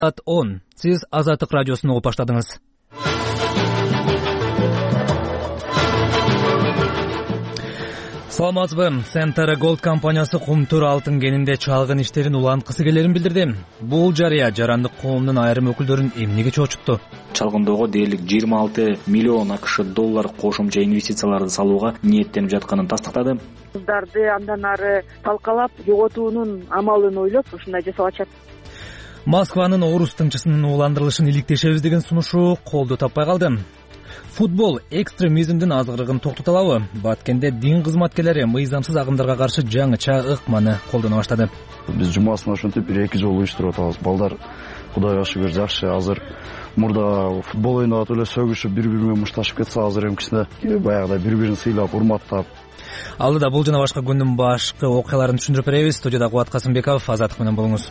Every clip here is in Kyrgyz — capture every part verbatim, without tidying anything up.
он. Сиз Азаттык радиосун угуп баштадыңыз. Саламатсызбы? Center Gold компаниясы Кумтур алтын кенинде чалгын иштерин уланткысы келерин билдирди. Бул жарыя жарандык коомдун айрым өкүлдөрүн эмнеге чочутту? Чалгындоого дээрлик жыйырма алты миллион акш доллар кошумча инвестицияларды салууга ниеттенип жатканын тастыктады. Кыздарды андан ары талкалап, жоготуунун амалын ойлоп ушундай жасап атышат. Москванын орус тыңчысынын уландырылышын иликтешебиз деген сунушу колдоо таппай калды. Футбол экстремизмдин азгырыгын токтото алабы? Баткенде дин кызматкерлери мыйзамсыз агымдарга каршы жаңыча ыкманы колдоно баштады. Биз жумасына ошентип бир эки жолу уюштуруп атабыз. Балдар Кудайга шүгүр жакшы. Азыр мурда футбол ойноп эле сөгүшүп, бири-бири менен мушташып кетсе, азыр эмкисинде баягыдай бири-бирин сыйлап, урматтап. Алдыда бул жана башка күндүн башкы окуяларын түшүндүрүп беребиз. Студияда Кубат Касымбеков, Азаттык менен болуңуз.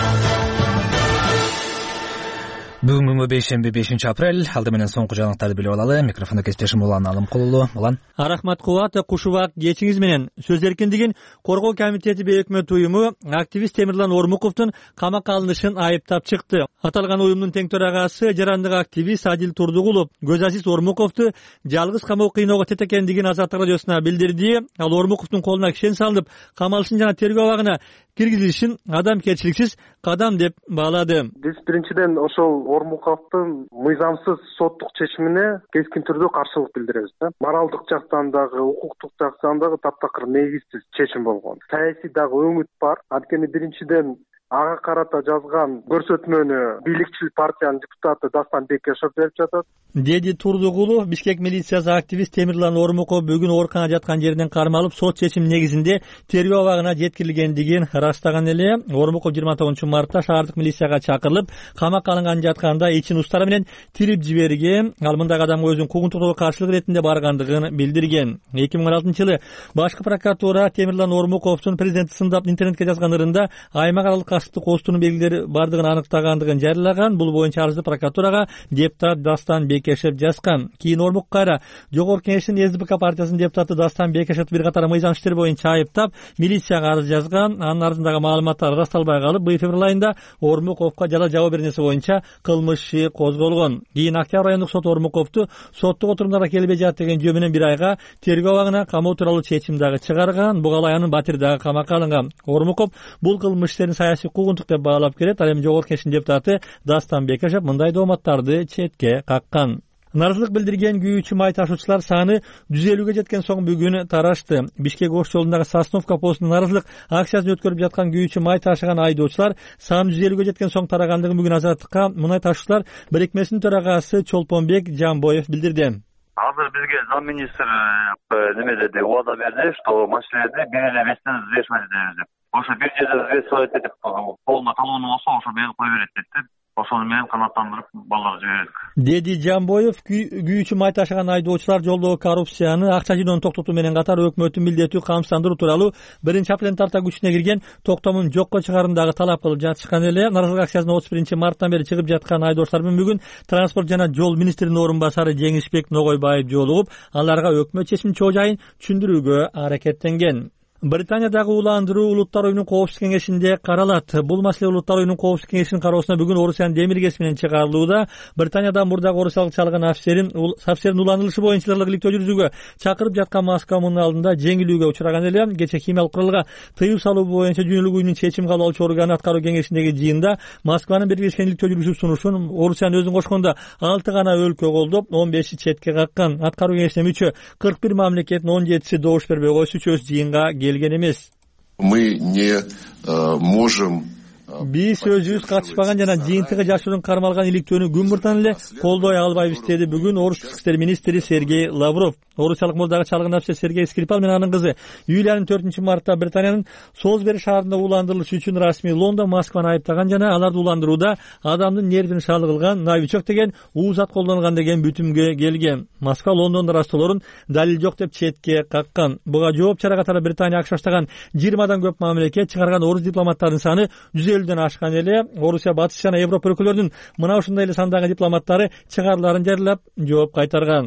Бүгүн күнгө бейшемби бешинчи апрель. Алды менен соңку жаңылыктарды билип алалы. Микрофондо кесиптешим Улан Алымкулулу. Улан. Рахмат Кубат, кушубак кечиңиз менен. Сөз эркиндигин коргоо комитети бейөкмөт уюму активист Темирлан Ормуковдун камакка алынышын айыптап чыкты. Аталган уюмдун тең төрагасы жарандык активист Адил Турдугулов Көз Азиз Ормуковду жалгыз камоо кыйноого тет экендигин Азаттык радиосуна билдирди. Ал Ормуковдун колуна кишен салынып, камалышын жана тергөө абагына киргизилишин адамгерчиликсиз кадам деп баалады. Биз биринчиден ошол Ормуковдун мыйзамсыз соттук чечимине кескин түрдө каршылык билдиребиз. Моралдык жактан дагы, укуктук жактан дагы таптакыр негизсиз чечим болгон. Саясий дагы өңүт бар. Анткени биринчиден ага карата жазган көрсөтмөнү бийликчил партиянын депутаты Дастан Бекешев берип жатат. Деди Турдугулов, Бишкек милициясы активист Темирлан Ормуков бүгүн ооруканага жаткан жеринен кармалып, сот чечими негизинде тергөө абагына жеткирилгендигин ырастаган эле. Ормуков жыйырма тогузунчу мартта шаардык милицияга чакырылып, камакка алынган жатканда ичин устары менен тирип жиберген. Ал мындагы адамга өзүнүн куугунтугуга каршылык иретинде баргандыгын билдирген. эки миң он алтынчы жылы башкы прокуратура Темирлан Ормуковдун президентти сындап интернетке жазган ырында аймак аралык касыптык оостунун белгилери бардыгын аныктагандыгын жарыялаган. Бул боюнча арызды прокуратурага депутат Дастан Бекешев жазган. Кийин Ормук кайра Жогорку Кеңештин эс дэ бэ ка партиясынын депутаты Дастан Бекешевди бир катар мыйзам иштери боюнча айыптап, милицияга арыз жазган. Анын арызындагы маалыматтар ырасталбай калып, быйыл февраль айында Ормуковго жала жабуу беренеси боюнча кылмыш иши козголгон. Кийин Октябрь райондук сот Ормуковду соттук отурумдарга келбей жат деген жөө менен бир айга тергөө абагына камоо тууралуу чечим дагы чыгарган. Буга ылайык анын батири дагы камакка алынган. Ормуков бул кылмыш иштерин саясий куугунтук деп баалап келет. Ал эми Жогорку Кеңештин депутаты Дастан Бекешев мындай дооматтарды четке каккан. Наразылык билдирген күйүүчү май ташуучулар саны жүз элүүгө жеткен соң бүгүн тарашты. Бишкек Ош жолундагы Сосновка постунун наразылык акциясын өткөрүп жаткан күйүүчү май ташыган айдоочулар саны жүз элүүгө жеткен соң тарагандыгын бүгүн Азаттыкка мунай ташуучулар бирикмесинин төрагасы Чолпонбек Жамбоев билдирди. Азыр бизге замминистр неме деди, убада берди, что машиналарды бир эле вестен взвешивать деп. Ошо бир жерде взвешивать этип колуна талоону болсо, ошо менен кое берет депти. Ошону менен канааттандырып балдар жибердик. Деди Жамбоев, күйүүчү май ташыган айдоочулар жолдогу коррупцияны, акча жыйноонун токтотуу менен катар өкмөттүн милдетүү камсыздандыруу тууралуу биринчи апрелден тарта күчүнө кирген токтомун жокко чыгарууну дагы талап кылып жатышкан эле. Наразылык акциясына отуз биринчи марттан бери чыгып жаткан айдоочулар менен бүгүн транспорт жана жол министринин орун басары Жеңишбек Ногойбаев жолугуп, аларга өкмөт чечимин чоо жайын түшүндүрүүгө аракеттенген. Британиядагы уландыруу Улуттар уюмунун коопсуздук кеңешинде каралат. Бул маселе Улуттар уюмунун коопсуздук кеңешинин кароосуна бүгүн Орусиянын демиргеси менен чыгарылууда. Британияда мурдагы орусиялык чалган офицерин офицердин уланылышы боюнча ырлык иликтөө жүргүзүүгө чакырып жаткан Москва мунун алдында жеңилүүгө учураган эле. Кече химиялык куралга тыюу салуу боюнча жөнөлүк уюмунун чечим кабыл алуучу органы аткаруу кеңешиндеги жыйында Москванын биргелешкен иликтөө жүргүзүү сунушун Орусиянын өзүн кошкондо алты гана өлкө колдоп, он беши четке каккан. Аткаруу кеңешине мүчө кырк бир мамлекеттин он жетиси добуш бербей койсо, үчөөсү жыйынга келген эмес. Мы не э, можем Биз өзүбүз катышпаган жана жыйынтыгы жашыруун кармалган иликтөөнү күн муртан эле колдой албайбыз деди бүгүн Орус ички иштер министри Сергей Лавров. Орусиялык мурдагы чалгын офицер Сергей Скрипал менен анын кызы Юлиянын төртүнчү мартта Британиянын Солсбери шаарында уландырылышы үчүн расмий Лондон Москваны айыптаган жана аларды уландырууда адамдын нервин шалы кылган новичок деген уузат колдонгон деген бүтүмгө келген. Москва Лондондун растоолорун далил жок деп четке каккан. Буга жооп чара катары Британия акш баштаган жыйырмадан көп мамлекет чыгарган орус дипломаттарынын саны жүз элүүдөн ашкан эле. Орусия батыш жана Европа өлкөлөрүнүн мына ушундай эле сандагы дипломаттары чыгарыларын жарыялап жооп кайтарган.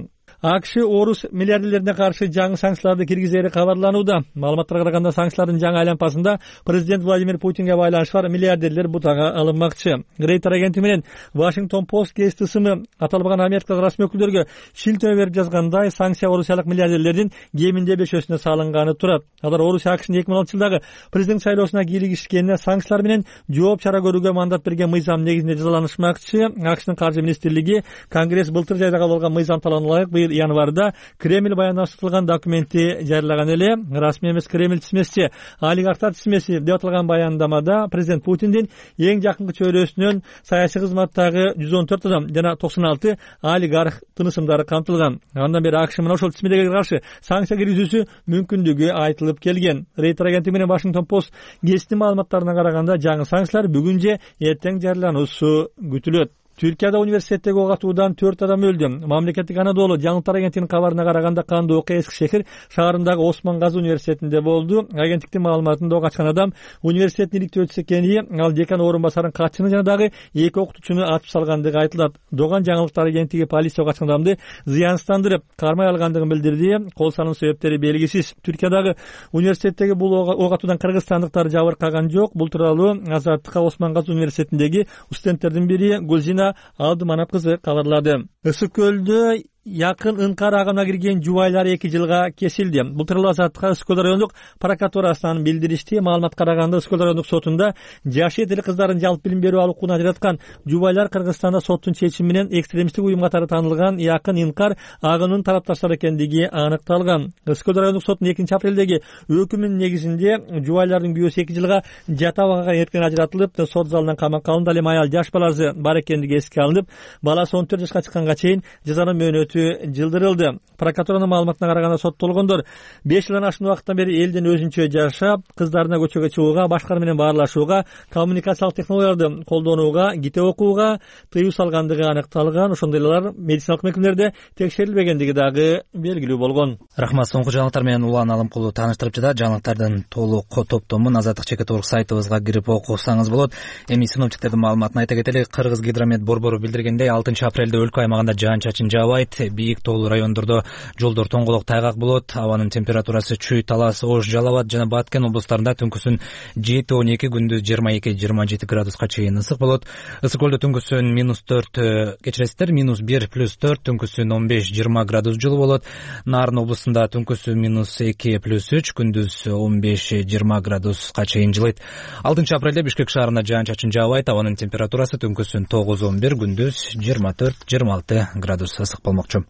АКШ орус миллиардерлерине каршы жаңы санкцияларды киргизери кабарланууда. Маалыматтарга караганда санкциялардын жаңы айланпасында президент Владимир Путинге байланышы бар миллиардерлер бутага алынмакчы. Рейтер агенти менен Washington Post гезити сымы аталбаган Америка расмий өкүлдөргө шилтеме берип жазгандай, санкция орусиялык миллиардерлердин кеминде бешөөсүнө салынганы турат. Алар Орусия АКШнын эки миң он алтынчы жылдагы президент шайлоосуна кийлигишкенине санкциялар менен жооп чара көрүүгө мандат берген мыйзам негизинде жазаланышмакчы. АКШнын каржы министрлиги Конгресс былтыр жайда кабыл алган мыйзам талаанына быйыл январда Кремль баяндаштырылган документти жарыялаган эле. Расмий эмес Кремль тизмеси, олигархтар тизмеси деп аталган баяндамада президент Путиндин эң жакынкы чөйрөсүнөн саясий кызматтагы жүз он төрт адам жана токсон алты олигарх тынысымдары камтылган. Андан бери АКШ мына ошол тизмелерге каршы санкция киргизүүсү мүмкүндүгү айтылып келген. Рейтер агенти менен Washington Post гезитинин маалыматтарына караганда жаңы санкциялар бүгүн же эртең жарыялануусу күтүлөт. Түркияда университеттеги ок атуудан төрт адам өлдү. Мамлекеттик Анадолу жаңылыктар агенттигинин кабарына караганда кандуу окуя Эски шехир шаарындагы Осман Газы университетинде болду. Агенттиктин маалыматында ок ачкан адам университеттин иликтөөчүсү экени, ал декан орун басарын катчыны жана дагы эки окутуучуну атып салгандыгы айтылат. Доган жаңылыктар агенттиги полиция ок ачкан адамды зыянсыздандырып, кармай алгандыгын билдирди. Кол салынуу себептери белгисиз. Түркиядагы университеттеги бул ок атуудан кыргызстандыктар жабыркаган жок. Бул тууралуу Азаттыкка Осман Газы университетиндеги студенттердин бири Гулзина Алдыманап кызы кабарлады. Ысык көлдө якын ынкар агымына кирген жубайлар эки жылга кесилди. Бул тууралуу Азаттыкка Ысык көл райондук прокуратурасынан билдиришти. Маалымат караганда Ысык көл райондук сотунда жаш этили кыздардын жалпы билим берүү алуукуна ажыраткан жубайлар Кыргызстанда соттун чечими менен экстремисттик уюм катары таанылган якын ынкар агымынын тарапташтары экендиги аныкталган. Ысык көл райондук сотунун экинчи апрелдеги өкүмүнүн негизинде жубайлардын күйөөсү эки жылга жата абагага эрткен ажыратылып, сот залынан камакка алынды. Ал эми аял жаш баласы бар экендиги эске алынып, баласы он төрт жашка чыкканга чейин жазанын мөөнөтү жылдырылды. Прокуратуранын маалыматына караганда соттолгондор беш жылдан ашкан убакыттан бери элден өзүнчө жашап, кыздарына көчөгө чыгууга, башкалар менен баарлашууга, коммуникациялык технологияларды колдонууга, китеп окууга тыюу салгандыгы аныкталган. Ошондой эле алар медициналык мекемелерде текшерилбегендиги дагы белгилүү болгон. Рахмат, соңку жаңылыктар менен Улан Алымкулу тааныштырып жатат. Жаңылыктардын толук топтомун Азаттык чекит орг сайтыбызга кирип окусаңыз болот. Эми синоптиктердин маалыматын айта кетели. Кыргыз гидромет борбору билдиргендей, алтынчы апрелде өлкө аймагында жаан-чачын жаабайт. Бийик тоолуу райондордо жолдор тоңголок тайгак болот. Абанын температурасы Чүй, Талас, Ош, Жалал абад жана Баткен облустарында түнкүсүн жети он эки, күндүз жыйырма эки жыйырма жети градуска чейин ысык болот. Ысык көлдө түнкүсүн минус төрт, кечиресиздер, минус бир плюс төрт, түнкүсүн он беш жыйырма градус жылуу болот. Нарын облусунда түнкүсүн минус эки плюс үч, күндүз он беш жыйырма градуска чейин жылыйт. алтынчы апрелде Бишкек шаарында жаан-чачын жаабайт. Абанын температурасы түнкүсүн тогуз он бир, күндүз жыйырма төрт жыйырма алты градус ысык болмокчу.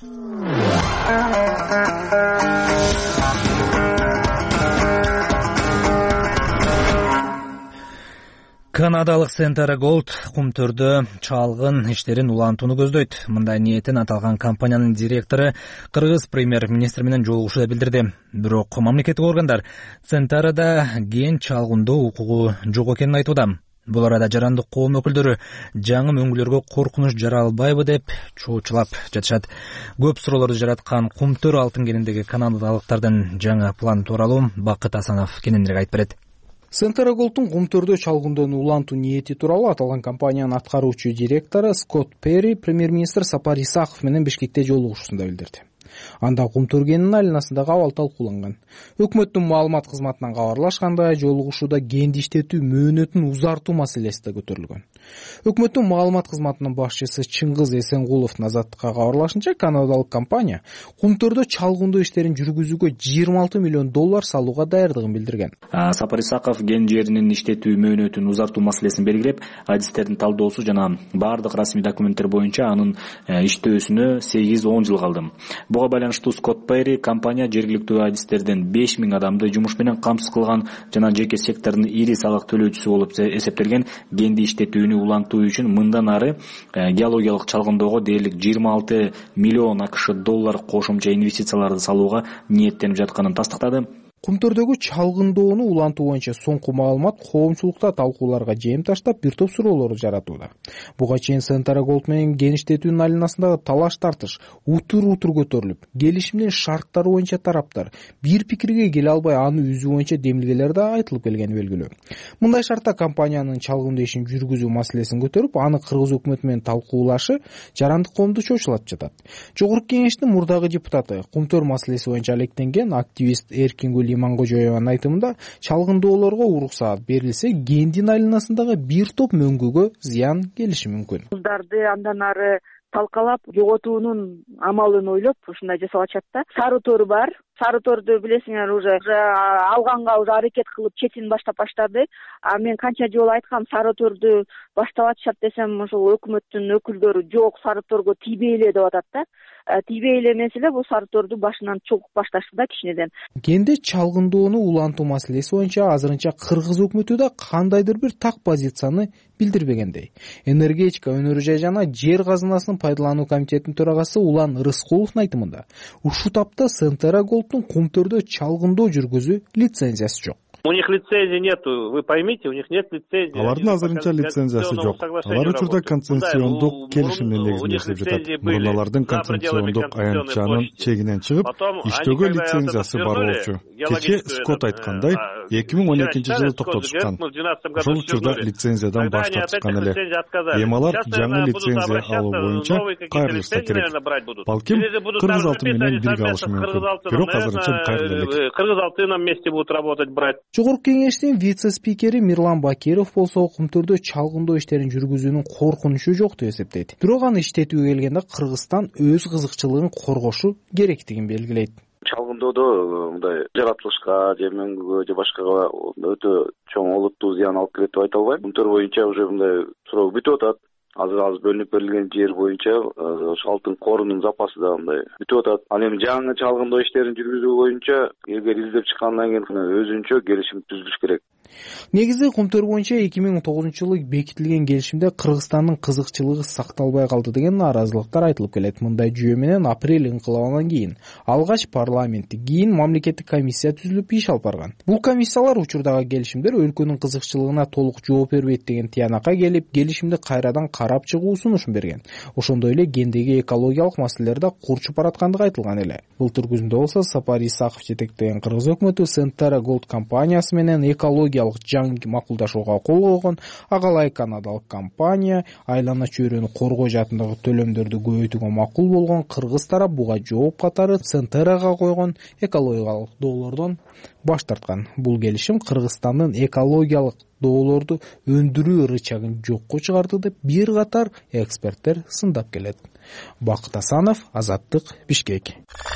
Канадалык Centara Gold кумтөрдө чалгын иштерин улантууну көздөйт. Мындай ниетин аталган компаниянын директору кыргыз премьер-министри менен жолугушууда билдирди. Бирок мамлекеттик органдар Centara'да ген чалгындоо укугу жок экенин айтууда. Бул арада жарандык коом өкүлдөрү жаңы мөңгүлөргө коркунуч жара албайбы деп чоочулап жатышат. Көп суроолорду жараткан кумтөр алтын кениндеги канадалыктардын жаңы планы тууралуу Бакыт Асанов кененирээк айтып берет. Centara Gold'ун кумтөрдө чалгындоону улантуу ниети тууралуу аталган компаниянын аткаруучу директору Скотт Перри премьер-министр Сапар Исаков менен Бишкекте жолугушуусунда билдирди. Анда кумтөр кенинин айланасындагы абал талкууланган. Өкмөттүн маалымат кызматынан кабарлашкандай, жолугушууда кенди иштетүү мөөнөтүн узартуу маселеси да көтөрүлгөн. Өкмөттүн маалымат кызматынын башчысы Чыңгыз Эсенгуловдун Азаттыкка кабарлашынча, канадалык компания кумтөрдө чалгындоо иштерин жүргүзүүгө жыйырма алты миллион доллар салууга даярдыгын билдирген. Сапар Исаков ген жеринин иштетүү мөөнөтүн узартуу маселесин белгилеп, адистердин талдоосу жана баардык расмий документтер боюнча анын иштөөсүнө сегиз он жыл калды. Буга байланыштуу Скотт Перри компания жергиликтүү адистерден беш миң адамды жумуш менен камсыз кылган жана жеке сектордун ири салык төлөөчүсү болуп эсептелген кенди иштетүүнү улантуу үчүн мындан ары геологиялык чалгындоого дээрлик жыйырма алты миллион АКШ доллар кошумча инвестицияларды салууга ниеттенип жатканын тастыктады. Кумтөрдөгү чалгындоону улантуу боюнча соңку маалымат коомчулукта талкууларга жем таштап бир топ суроолорду жаратууда. Буга чейин Centara Gold менен геништетүүнүн айланасындагы талаш тартыш утур утур көтөрүлүп, келишимдин шарттары боюнча тараптар бир пикирге келе албай аны үзүү боюнча демилгелер да айтылып келгени белгилүү. Мындай шартта компаниянын чалгындоо ишин жүргүзүү маселесин көтөрүп, аны Кыргыз өкмөтү менен талкуулашы жарандык коомду чочулатып жатат. Жогорку кеңештин мурдагы депутаты, кумтөр маселеси боюнча алектенген активист Эркингүл Имангожоеванын айтымында, чалгындоолорго уруксаат берилсе, гендин айланасындагы бир топ мөңгүгө зыян келиши мүмкүн. Кыздарды андан ары талкалап жоготуунун амалын ойлоп ушундай жасап атышат да. Сары тор бар. Сары торду билесиңер, уже алганга уже аракет кылып четин баштап баштады. А мен канча жолу айткам, сары торду баштап атышат десем, ошол өкмөттүн өкүлдөрү жок, сары торго тийбейле деп атат да. Тийбейле эмес эле, бул сары торду башынан чогуп башташты да кичинеден. Кенде чалгындоону улантуу маселеси боюнча азырынча Кыргыз өкмөтү да кандайдыр бир так позицияны билдирбегендей. Энергетика өнөрү жана жер казынасынын пайдалануу комитетинин төрагасы Улан Рыскуловдун айтымында, ушул тапта Centara Gold'ун кумтөрдө чалгындоо жүргүзүү лицензиясы жок. У них лицензии нету, вы поймите, у них нет лицензии. Алардын азырынча лицензиясы жок. Алар учурда концессиондук келишимдин негизинде иштеп жатат. Мурун алардын концессиондук аянтчанын чегинен чыгып, иштөөгө лицензиясы бар болчу. Кечээ Скот айткандай, эки миң он экинчи жылы токтотушкан. Ошол учурда лицензиядан баш тартышкан эле. Эми алар жаңы лицензия алуу боюнча кайрылышса керек. Балким Кыргыз алты менен бирге алышы мүмкүн. Бирок азырынча кайрыла элек. Кыргыз алты на месте будут работать, брать. Жогорку кеңештин вице-спикери Мирлан Бакиров болсо кумтөрдө чалгындоо иштерин жүргүзүүнүн коркунучу жок деп эсептейт. Бирок аны иштетүүгө келгенде Кыргызстан өз кызыкчылыгын коргошу керектигин белгилейт. Чалгындоодо мындай жаратылышка же мөңгүгө же башкага өтө чоң олуттуу зыян алып келет деп айта албайм. Кумтөр боюнча уже мындай суроо бүтүп атат. Азыр азыр бөлүнүп берилген жер боюнча ошо алтын корунун запасы да мындай бүтүп атат. Ал эми жаңы чалгындоо иштерин жүргүзүү боюнча эгер издеп чыккандан кийин өзүнчө келишим түзүлүш керек. Негизи кумтөр боюнча эки миң тогузунчу жылы бекитилген келишимде Кыргызстандын кызыкчылыгы сакталбай калды деген нааразылыктар айтылып келет. Мындай жүйө менен апрель инкылабынан кийин алгач парламентти, кийин мамлекеттик комиссия түзүлүп иш алып барган. Бул комиссиялар учурдагы келишимдер өлкөнүн кызыкчылыгына толук жооп бербейт деген тыянакка келип, келишимди кайрадан карап чыгуу сунушун берген. Ошондой эле гендеги экологиялык маселелер да курчуп бараткандыгы айтылган эле. Былтыр күзүндө болсо Сапар Исаков жетектеген Кыргыз өкмөтү Centara Gold компаниясы менен экология жаңы макулдашууга кол койгон. Агалай канадалык компания айлана чөйрөнү коргоо жаатындагы төлөмдөрдү көбөйтүүгө макул болгон. Кыргыз тарап буга жооп катары Centara'га койгон экологиялык доолордон баш тарткан. Бул келишим Кыргызстандын экологиялык доолорду өндүрүү рычагын жокко чыгарды деп бир катар эксперттер сындап келет. Бакыт Асанов, Азаттык, Бишкек.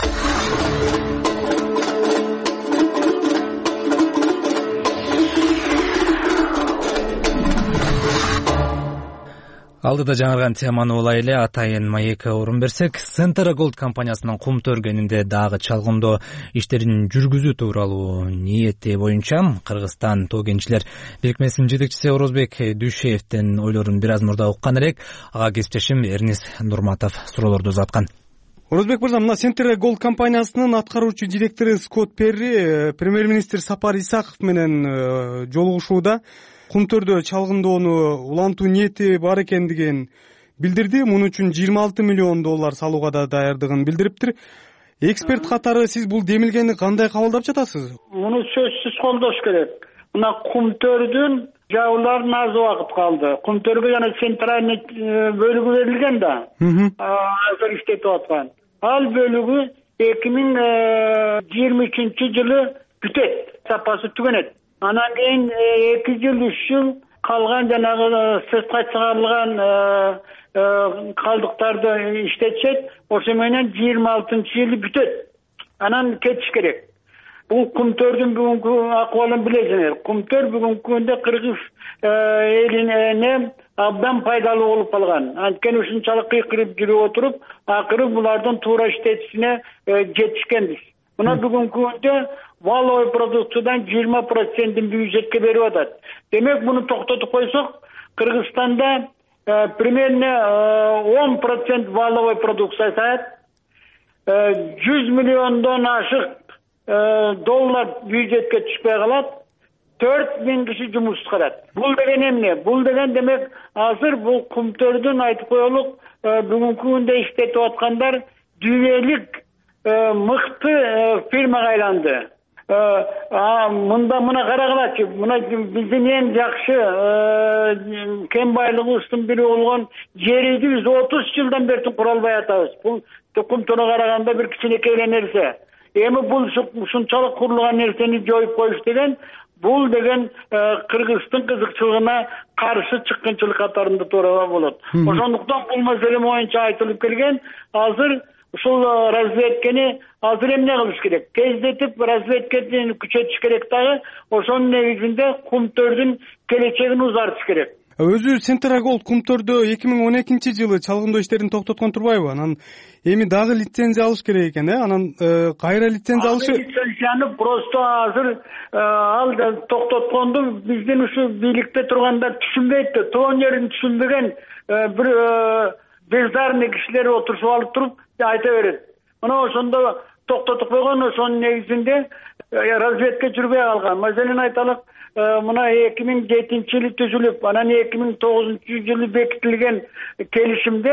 Алдыда жаңырган теманы улай эле атайын маекке орун берсек, Centara Gold компаниясынын кумтөр кенинде дагы чалгындоо иштерин жүргүзүү тууралуу ниети боюнча Кыргызстан тоо кенчилер бирикмесинин жетекчиси Орозбек Дүйшеевдин ойлорун бир аз мурда уккан элек. Ага кесиптешим Эрнис Нурматов суроолорду узаткан. Орозбек мырза, мына Centara Gold компаниясынын аткаруучу директору Скот Перри премьер-министр Сапар Исаков менен жолугушууда кумтөрдө чалгындоону улантуу ниети бар экендигин билдирди. Муну үчүн жыйырма алты миллион доллар салууга да даярдыгын билдириптир. Эксперт катары сиз бул демилгени кандай кабылдап жатасыз? Муну сөзсүз колдош керек. Мына кумтөрдүн жабыларына аз убакыт калды. Кумтөргө жана центральный бөлүгү берилген да. Азыр иштетип аткан. Ал бөлүгү эки миң жыйырма үчүнчү жылы бүтөт, сапасы түгөнөт. Анан кийин эки жыл, үч жыл калган жанагы сыртка чыгарылган калдыктарды иштетишет. Ошо менен жыйырма алтынчы жылы бүтөт. Анан кетиш керек. Бул кумтөрдүн бүгүнкү акыбалын билесиңер. Кумтөр бүгүнкү күндө Кыргыз элине абдан пайдалуу болуп калган. Анткени ушунчалык кыйкырып жүрүп отуруп, акыры булардын туура иштетишине жетишкенбиз. Мына бүгүнкү күндө валовый продукциядан жыйырма процентин бюджетке берип атат. Демек, буну токтотуп койсок, Кыргызстанда примерно он процент валовый продукция саат, жүз миллиондон ашык доллар бюджетке түшпөй калат, төрт миң киши жумуш кылат. Бул деген эмне? Бул деген демек азыр бул кумтөрдүн айтып коелук бүгүнкү күндө иштетип аткандар дүйнөлүк мыкты фирмага айланды. Мында мына карагылачы, мына биздин эң жакшы кен байлыгыбыздын бири болгон жерди биз отуз жылдан бери кура албай атабыз. Бул кумтөргө караганда бир кичинекей эле нерсе. Эми бул ушунчалык курулган нерсени жоюп коюш деген, бул деген Кыргыздын кызыкчылыгына каршы чыккынчылык катарында турууга болот. Ошондуктан бул маселе боюнча айтылып келген. Азыр ушул разведкени азыр эмне кылыш керек? Тездетип разведкени күчөтүш керек дагы. Ошонун негизинде кумтөрдүн келечегин узартыш керек. Өзү Центрагол кумтөрдө эки миң он экинчи жылы чалгындоо иштерин токтоткон турбайбы? Анан эми дагы лицензия алыш керек экен, э? Анан кайра лицензия алышы? Лицензияны просто азыр ал токтотконду биздин ушу бийликте тургандар түшүнбөйт да, тоон жерин түшүнбөгөн бир бездарный кишилер отурушуп алып туруп айта берет. Мына ошондо токтотуп койгон, ошонун негизинде разведка жүрбөй калган. Маселен айталык, мына эки миң жетинчи жылы түзүлүп, анан эки миң тогузунчу жылы бекитилген келишимде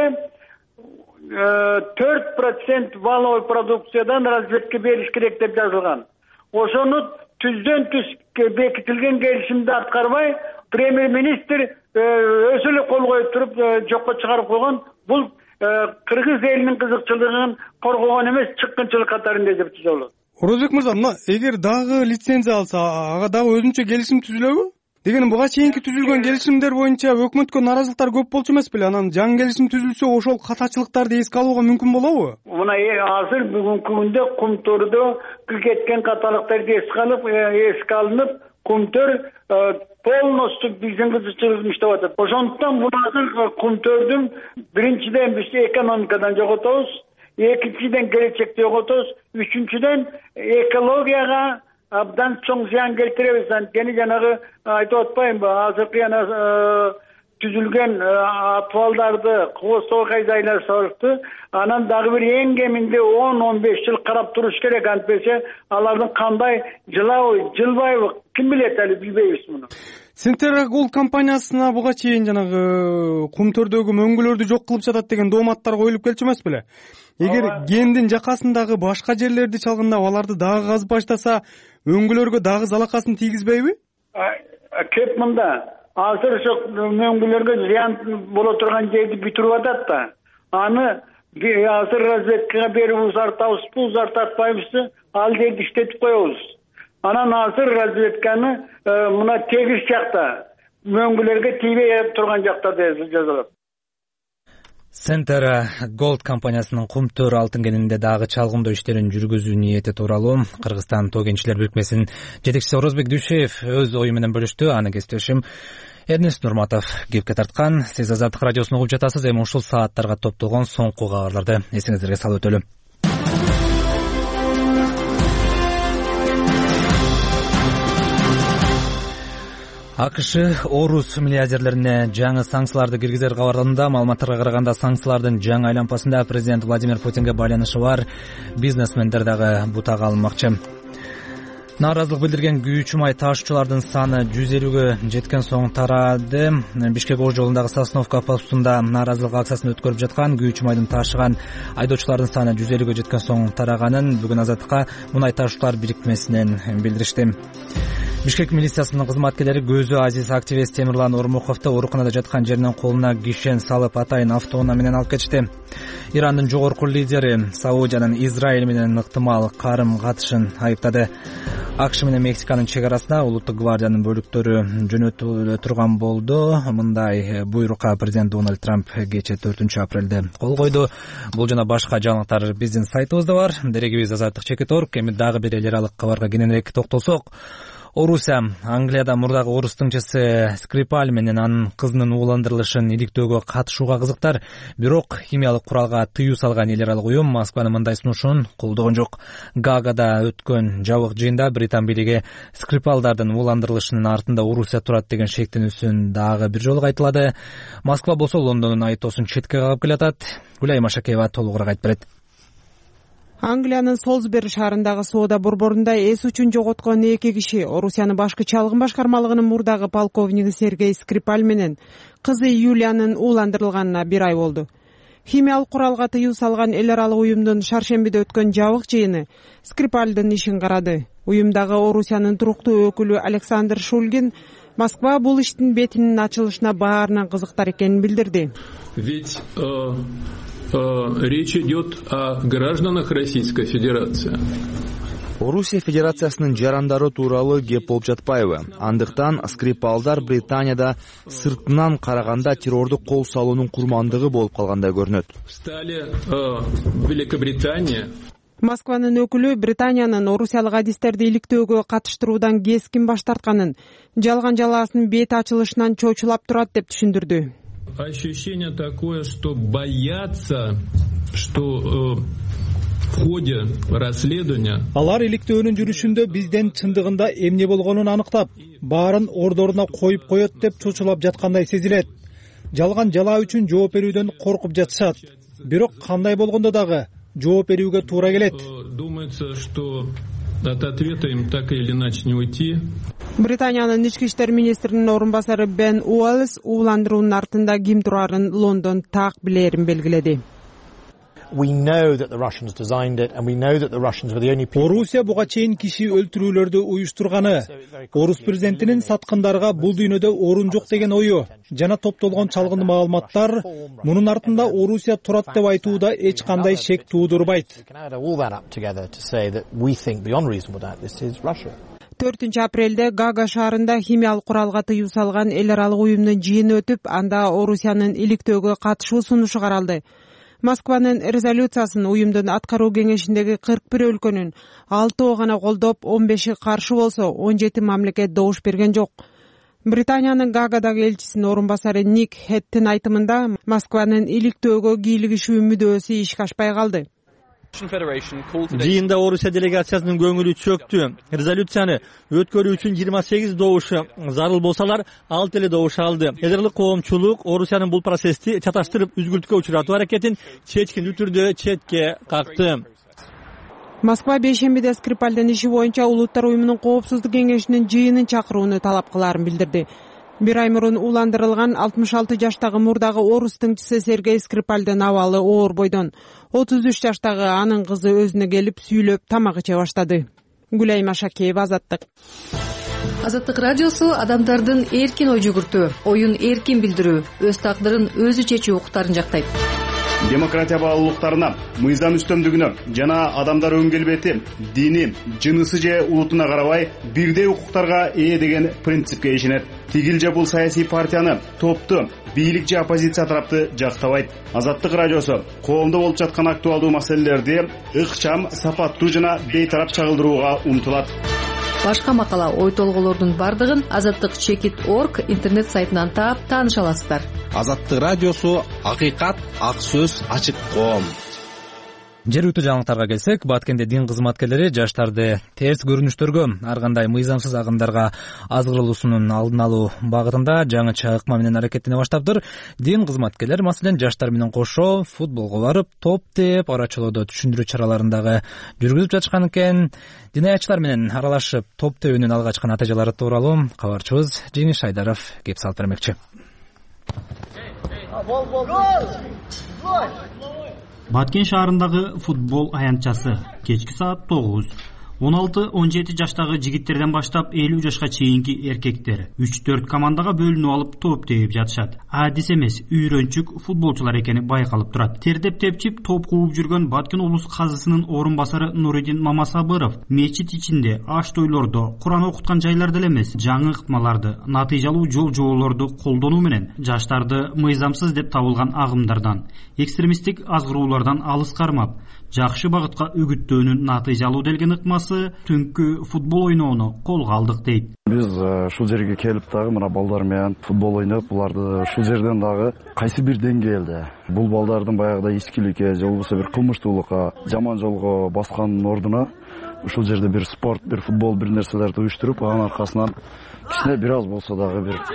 төрт процент валовый продукциядан разведка бериш керек деп жазылган. Ошону түздөн түз бекитилген келишимди аткарбай, премьер-министр өзү эле кол коюп туруп жокко чыгарып койгон. Бул Кыргыз элинин кызыкчылыгын коргогон эмес, чыккынчылык катарында деп түзөлөт. Орозбек мырза, мына эгер дагы лицензия алса, ага дагы өзүнчө келишим түзүлөбү? Дегеним буга чейинки түзүлгөн келишимдер боюнча өкмөткө наразылыктар көп болчу эмес беле? Анан жаңы келишим түзүлсө, ошол катачылыктарды эске алууга мүмкүн болобу? Мына азыр бүгүнкү күндө кумтөрдө кеткен каталыктарды эске алып, эске алынып, кумтөр полностью биздин кызыкчылыгын иштеп атат. Ошондуктан бул азыр кумтөрдүн биринчиден биз экономикадан жоготобуз, экинчиден келечекти жоготобуз, үчүнчүдөн экологияга абдан чоң зыян келтиребиз. Анткени жанагы айтып атпаймынбы, азыркы жана түзүлгөн атыбалдарды кооздоо кайдайлар сабырыкты, анан дагы бир эң кеминде он он беш жыл карап туруш керек. Антпесе алардын кандай жылабы, жылбайбы, ким билет, али билбейбиз муну. Центрагол компаниясына буга чейин жанагы кумтөрдөгү мөңгүлөрдү жок кылып жатат деген дооматтар коюлуп келчү эмес беле? Эгер кендин жакасындагы башка жерлерди чалгындап, аларды дагы казып баштаса, өңгүлөргө дагы залакасын тийгизбейби? Кеп мында азыр ошо мөңгүлөргө зыян боло турган жерди бүтүрүп атат да. Аны азыр разведкага берип узартабызбы, узартатпайбызбы, ал жерди иштетип коебуз. Анан азыр разведканы мына тегиз жакта, мөңгүлөргө тийбей турган жакта жазылат. Центр Gold компаниясынын кумтөр алтын кенинде дагы чалгындоо иштерин жүргүзүү ниети тууралуу Кыргызстан тоо кенчилер бирикмесинин жетекчиси Орозбек Дүйшеев өз ою менен бөлүштү. Аны кесиптешим Эрнест Нурматов кепке тарткан. Сиз Азаттык радиосун угуп жатасыз. Эми ушул сааттарга топтолгон соңку кабарларды эсиңиздерге салып өтөлүм. АКШ орус миллиардерлерине жаңы санкцияларды киргизер кабарланды. Маалыматтарга караганда санкциялардын жаңы айлампасында президент Владимир Путинге байланышы бар бизнесмендер дагы бутак алынмакчы. Нааразылык билдирген күйүүчү май ташуучулардын саны жүз элүүгө жеткен соң тарады. Бишкек Ош жолундагы Сосновка постунда нааразылык акциясын өткөрүп жаткан күйүүчү майдын ташыган айдоочулардын саны жүз элүүгө жеткен соң тараганын бүгүн Азаттыкка мунай ташуучулар бирикмесинен билдиришти. Бишкек милициясынын кызматкерлери көзү азиз активист Темирлан Ормуховду ооруканада жаткан жеринен колуна кишен салып атайын автоунаа менен алып кетишти. Ирандын жогорку лидери Саудиянын Израиль менен ыктымал карым катышын айыптады. АКШ менен Мексиканын чек арасына улуттук гвардиянын бөлүктөрү жөнөтүлө турган болду. Мындай буйрукка президент Дональд Трамп кечээ төртүнчү апрелде кол койду. Бул жана башка жаңылыктар биздин сайтыбызда бар. Дерегибиз Азаттык чекит точка орг. Эми дагы бир эл аралык кабарга кененирээк токтолсок, Орусия Англияда мурдагы орус тыңчысы Скрипаль менен анын кызынын ууландырылышын иликтөөгө катышууга кызыктар, бирок химиялык куралга тыюу салган эл аралык уюм Москванын мындай сунушун колдогон жок. Гаагада өткөн жабык жыйында Британ бийлиги Скрипалдардын ууландырылышынын артында Орусия турат деген шектенүүсүн дагы бир жолу кайталады. Москва болсо Лондондун айыптоосун четке кагып келатат. Гүлай Машакеева толугураак айтып берет. Англиянын Солсбери шаарындагы соода борборунда эс учун жоготкон эки киши Орусиянын башкы чалгын башкармалыгынын мурдагы полковниги Сергей Скрипаль менен кызы Юлиянын ууландырылганына бир ай болду. Химиялык куралга тыюу салган эл аралык уюмдун шаршембиде өткөн жабык жыйыны Скрипальдын ишин карады. Уюмдагы Орусиянын туруктуу өкүлү Александр Шульгин Москва бул иштин бетинин ачылышына баарынан кызыктар экенин билдирди. Ведь речь идет о гражданах Российской Федерации. Орусия Федерациясынын жарандары тууралуу кеп болуп жатпайбы? Андыктан Скрипалдар Британияда сыртынан караганда террордук кол салуунун курмандыгы болуп калгандай көрүнөт. Стали Великобритания. Москванын өкүлү Британиянын орусиялык адистерди иликтөөгө катыштыруудан кескин баш тартканын, жалган жалаасынын бети ачылышынан чочулап турат деп түшүндүрдү. Ощущение такое, что боятся, что в ходе расследования алар иликтөөнүн жүрүшүндө бизден чындыгында эмне болгонун аныктап, баарын ордоруна коюп коет деп чочулап жаткандай сезилет. Жалган жалаа үчүн жооп берүүдөн коркуп жатышат. Бирок кандай болгондо дагы жооп берүүгө туура келет. Думается, что от ответа им так или иначе не уйти. Британиянын ички иштер министринин орун басары Бен Уэллс ууландыруунун артында ким турарын Лондон так билерин белгиледи. Орусия буга чейин киши өлтүрүүлөрдү уюштурганы, орус президентинин саткындарга бул дүйнөдө орун жок деген ою жана топтолгон чалгын маалыматтар мунун артында Орусия турат деп айтууда эч кандай шек туудурбайт. төртүнчү апрелде Гага шаарында химиялык куралга тыюу салган эл аралык уюмдун жыйыны өтүп, анда Орусиянын иликтөөгө катышуу сунушу каралды. Москванын резолюциясын уюмдун аткаруу кеңешиндеги кырк бир өлкөнүн алтоо гана колдоп, он беши каршы болсо, он жети мамлекет добуш берген жок. Британиянын Гагадагы элчисинин орун басары Ник Хеттин айтымында Москванын иликтөөгө кийлигишүү мүдөөсү ишке ашпай калды. Жыйында Орусия делегациясынын көңүлү чөктү. Резолюцияны өткөрүү үчүн жыйырма сегиз добушу зарыл болсалар, алты эле добуш алды. Эдерлик коомчулук Орусиянын бул процессти чаташтырып үзгүлтүккө учуратуу аракетин чечкин түрдө четке какты. Москва бейшембиде Скрипальдын иши боюнча Улуттар уюмунун коопсуздук кеңешинин жыйынын чакырууну талап кылаарын билдирди. Бир ай мурун ууландырылган алтымыш алты жаштагы мурдагы орус тыңчысы Сергей Скрипальдын абалы оор бойдон. отуз үч жаштагы анын кызы өзүнө келип сүйлөп тамак иче баштады. Гүлай Машакеева, Азаттык. Азаттык радиосу адамдардын эркин ой жүгүртүү, оюн эркин билдирүү, өз тагдырын өзү чечүү укуктарын жактайт. Демократия баалуулуктарына, мыйзам үстөмдүгүнө жана адамдар өн келбети, дини, жынысы же улутуна карабай бирдей укуктарга ээ деген принципке ишенет. Тигил же бул саясий партияны, топту, бийлик же оппозиция тарапты жактабайт. Азаттык радиосу коомдо болуп жаткан актуалдуу маселелерди ыкчам, сапаттуу жана бейтарап чагылдырууга умтулат. Башка макала, ой толголордун бардыгын азаттык чекит точка орг интернет сайтынан таап тааныша аласыздар. Азаттык радиосу акыйкат, ак сөз, ачык коом. Жергиликтүү жаңылыктарга келсек, Баткенде дин кызматкерлери жаштарды терс көрүнүштөргө, ар кандай мыйзамсыз агымдарга азгырылуусунун алдын алуу багытында жаңыча ыкма менен аракеттене баштаптыр. Дин кызматкерлер маселен жаштар менен кошо футболго барып, топ теп, арачылоодо түшүндүрүү чараларын дагы жүргүзүп жатышкан экен. Динаятчылар менен аралашып, топ тебүүнүн алга чыккан натыйжалары тууралуу кабарчыбыз Жеңиш Айдаров кеп салып бермекчи. Баткен шаарындагы футбол аянтчасы кечки саат тогуз. он алты он жети жаштагы жигиттерден баштап элүү жашка чейинки эркектер үч төрт командага бөлүнүп алып топ терип жатышат. Адис эмес, үйрөнчүк футболчулар экени байкалып турат. Тердеп тепчип топ кууп жүргөн Баткен облус казысынын орун басары Нуридин Мамасабыров мечит ичинде, аш тойлордо, Куран окуткан жайларда эле эмес, жаңы ыкмаларды, натыйжалуу жол жоболорду колдонуу менен жаштарды мыйзамсыз деп табылган агымдардан, экстремисттик азгыроолордон алыс кармап, жакшы багытка үгүттөөнүн натыйжалуу делген ыкмасы түнкү футбол ойноону колго алдык дейт. Биз ушул жерге келип дагы мына балдар менен футбол ойноп, буларды ушул жерден дагы кайсы бир деңгээлде бул балдардын баягыдай ичкиликке же болбосо бир кылмыштуулукка, жаман жолго баскандын ордуна ушул жерде бир спорт, бир футбол, бир нерселерди уюштуруп, анын аркасынан кичине бир аз болсо дагы бир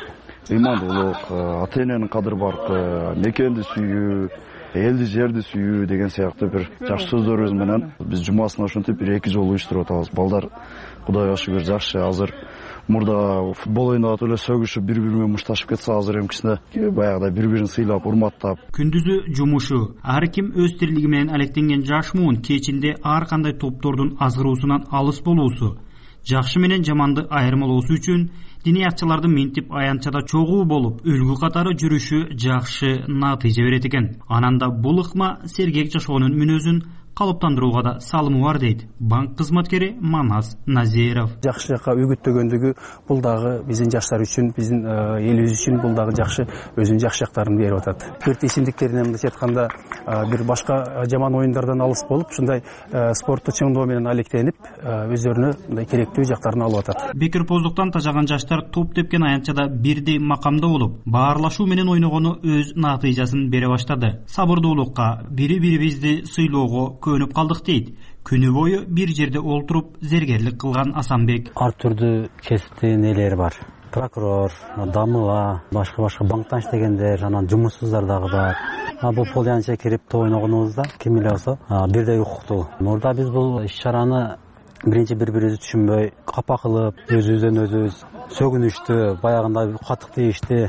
ыймандуулук, ата эненин кадыр баркы, мекенди сүйүү, элди жерди сүйүү деген сыяктуу бир жакшы сөздөрүбүз менен биз жумасын ошентип бир эки жолу уюштуруп атабыз. Балдар Кудайга шүгүр жакшы. Азыр мурда футбол ойноп эле сөгүшүп, бири бири менен мушташып кетсе, азыр эми кичине баягыдай бири бирин сыйлап, урматтап. Күндүзү жумушу, ар ким өз тирилиги менен алектенген жаш муун кечинде ар кандай топтордун азгыруусунан алыс болуусу, жакшы менен жаманды айырмалоосу үчүн диниятчылардын минтип аянтчада чогуу болуп, үлгү катары жүрүшү жакшы натыйжа берет экен. Ананда бул ыкма сергек жашоонун мүнөзүн калыптандырууга да салымы бар дейт банк кызматкери Манас Назиров. Жакшылыкка үгүттөгөндүгү бул дагы биздин жаштар үчүн, биздин элибиз үчүн бул дагы жакшы өзүнүн жакшы жактарын берип атат. Спорт ичимдиктеринен мындайча айтканда бир башка жаман оюндардан алыс болуп, ушундай спортту чыңдоо менен алектенип, өздөрүнө мындай керектүү жактарын алып атат. Бекерпоздуктан тажаган жаштар топ тепкен аянтчада бирдей макамда болуп, баарлашуу менен ойногону өз натыйжасын бере баштады. Сабырдуулукка, бири-бирибизди сыйлоого көнүп калдык дейт. Күнү бою бир жерде олтуруп зергерлик кылган Асанбек. Ар түрдүү кесиптин ээлери бар. Прокурор, дамыла, башка-башка банктан иштегендер, анан жумушсуздар дагы бар. Бул полянча кирип ойногонубузда ким эле болсо бирдей укуктуу. Мурда биз бул иш-чараны биринчи бири-бирибизди түшүнбөй, капа кылып, өзүбүздөн өзүбүз сөгүнүштү, баягындай катык тийишти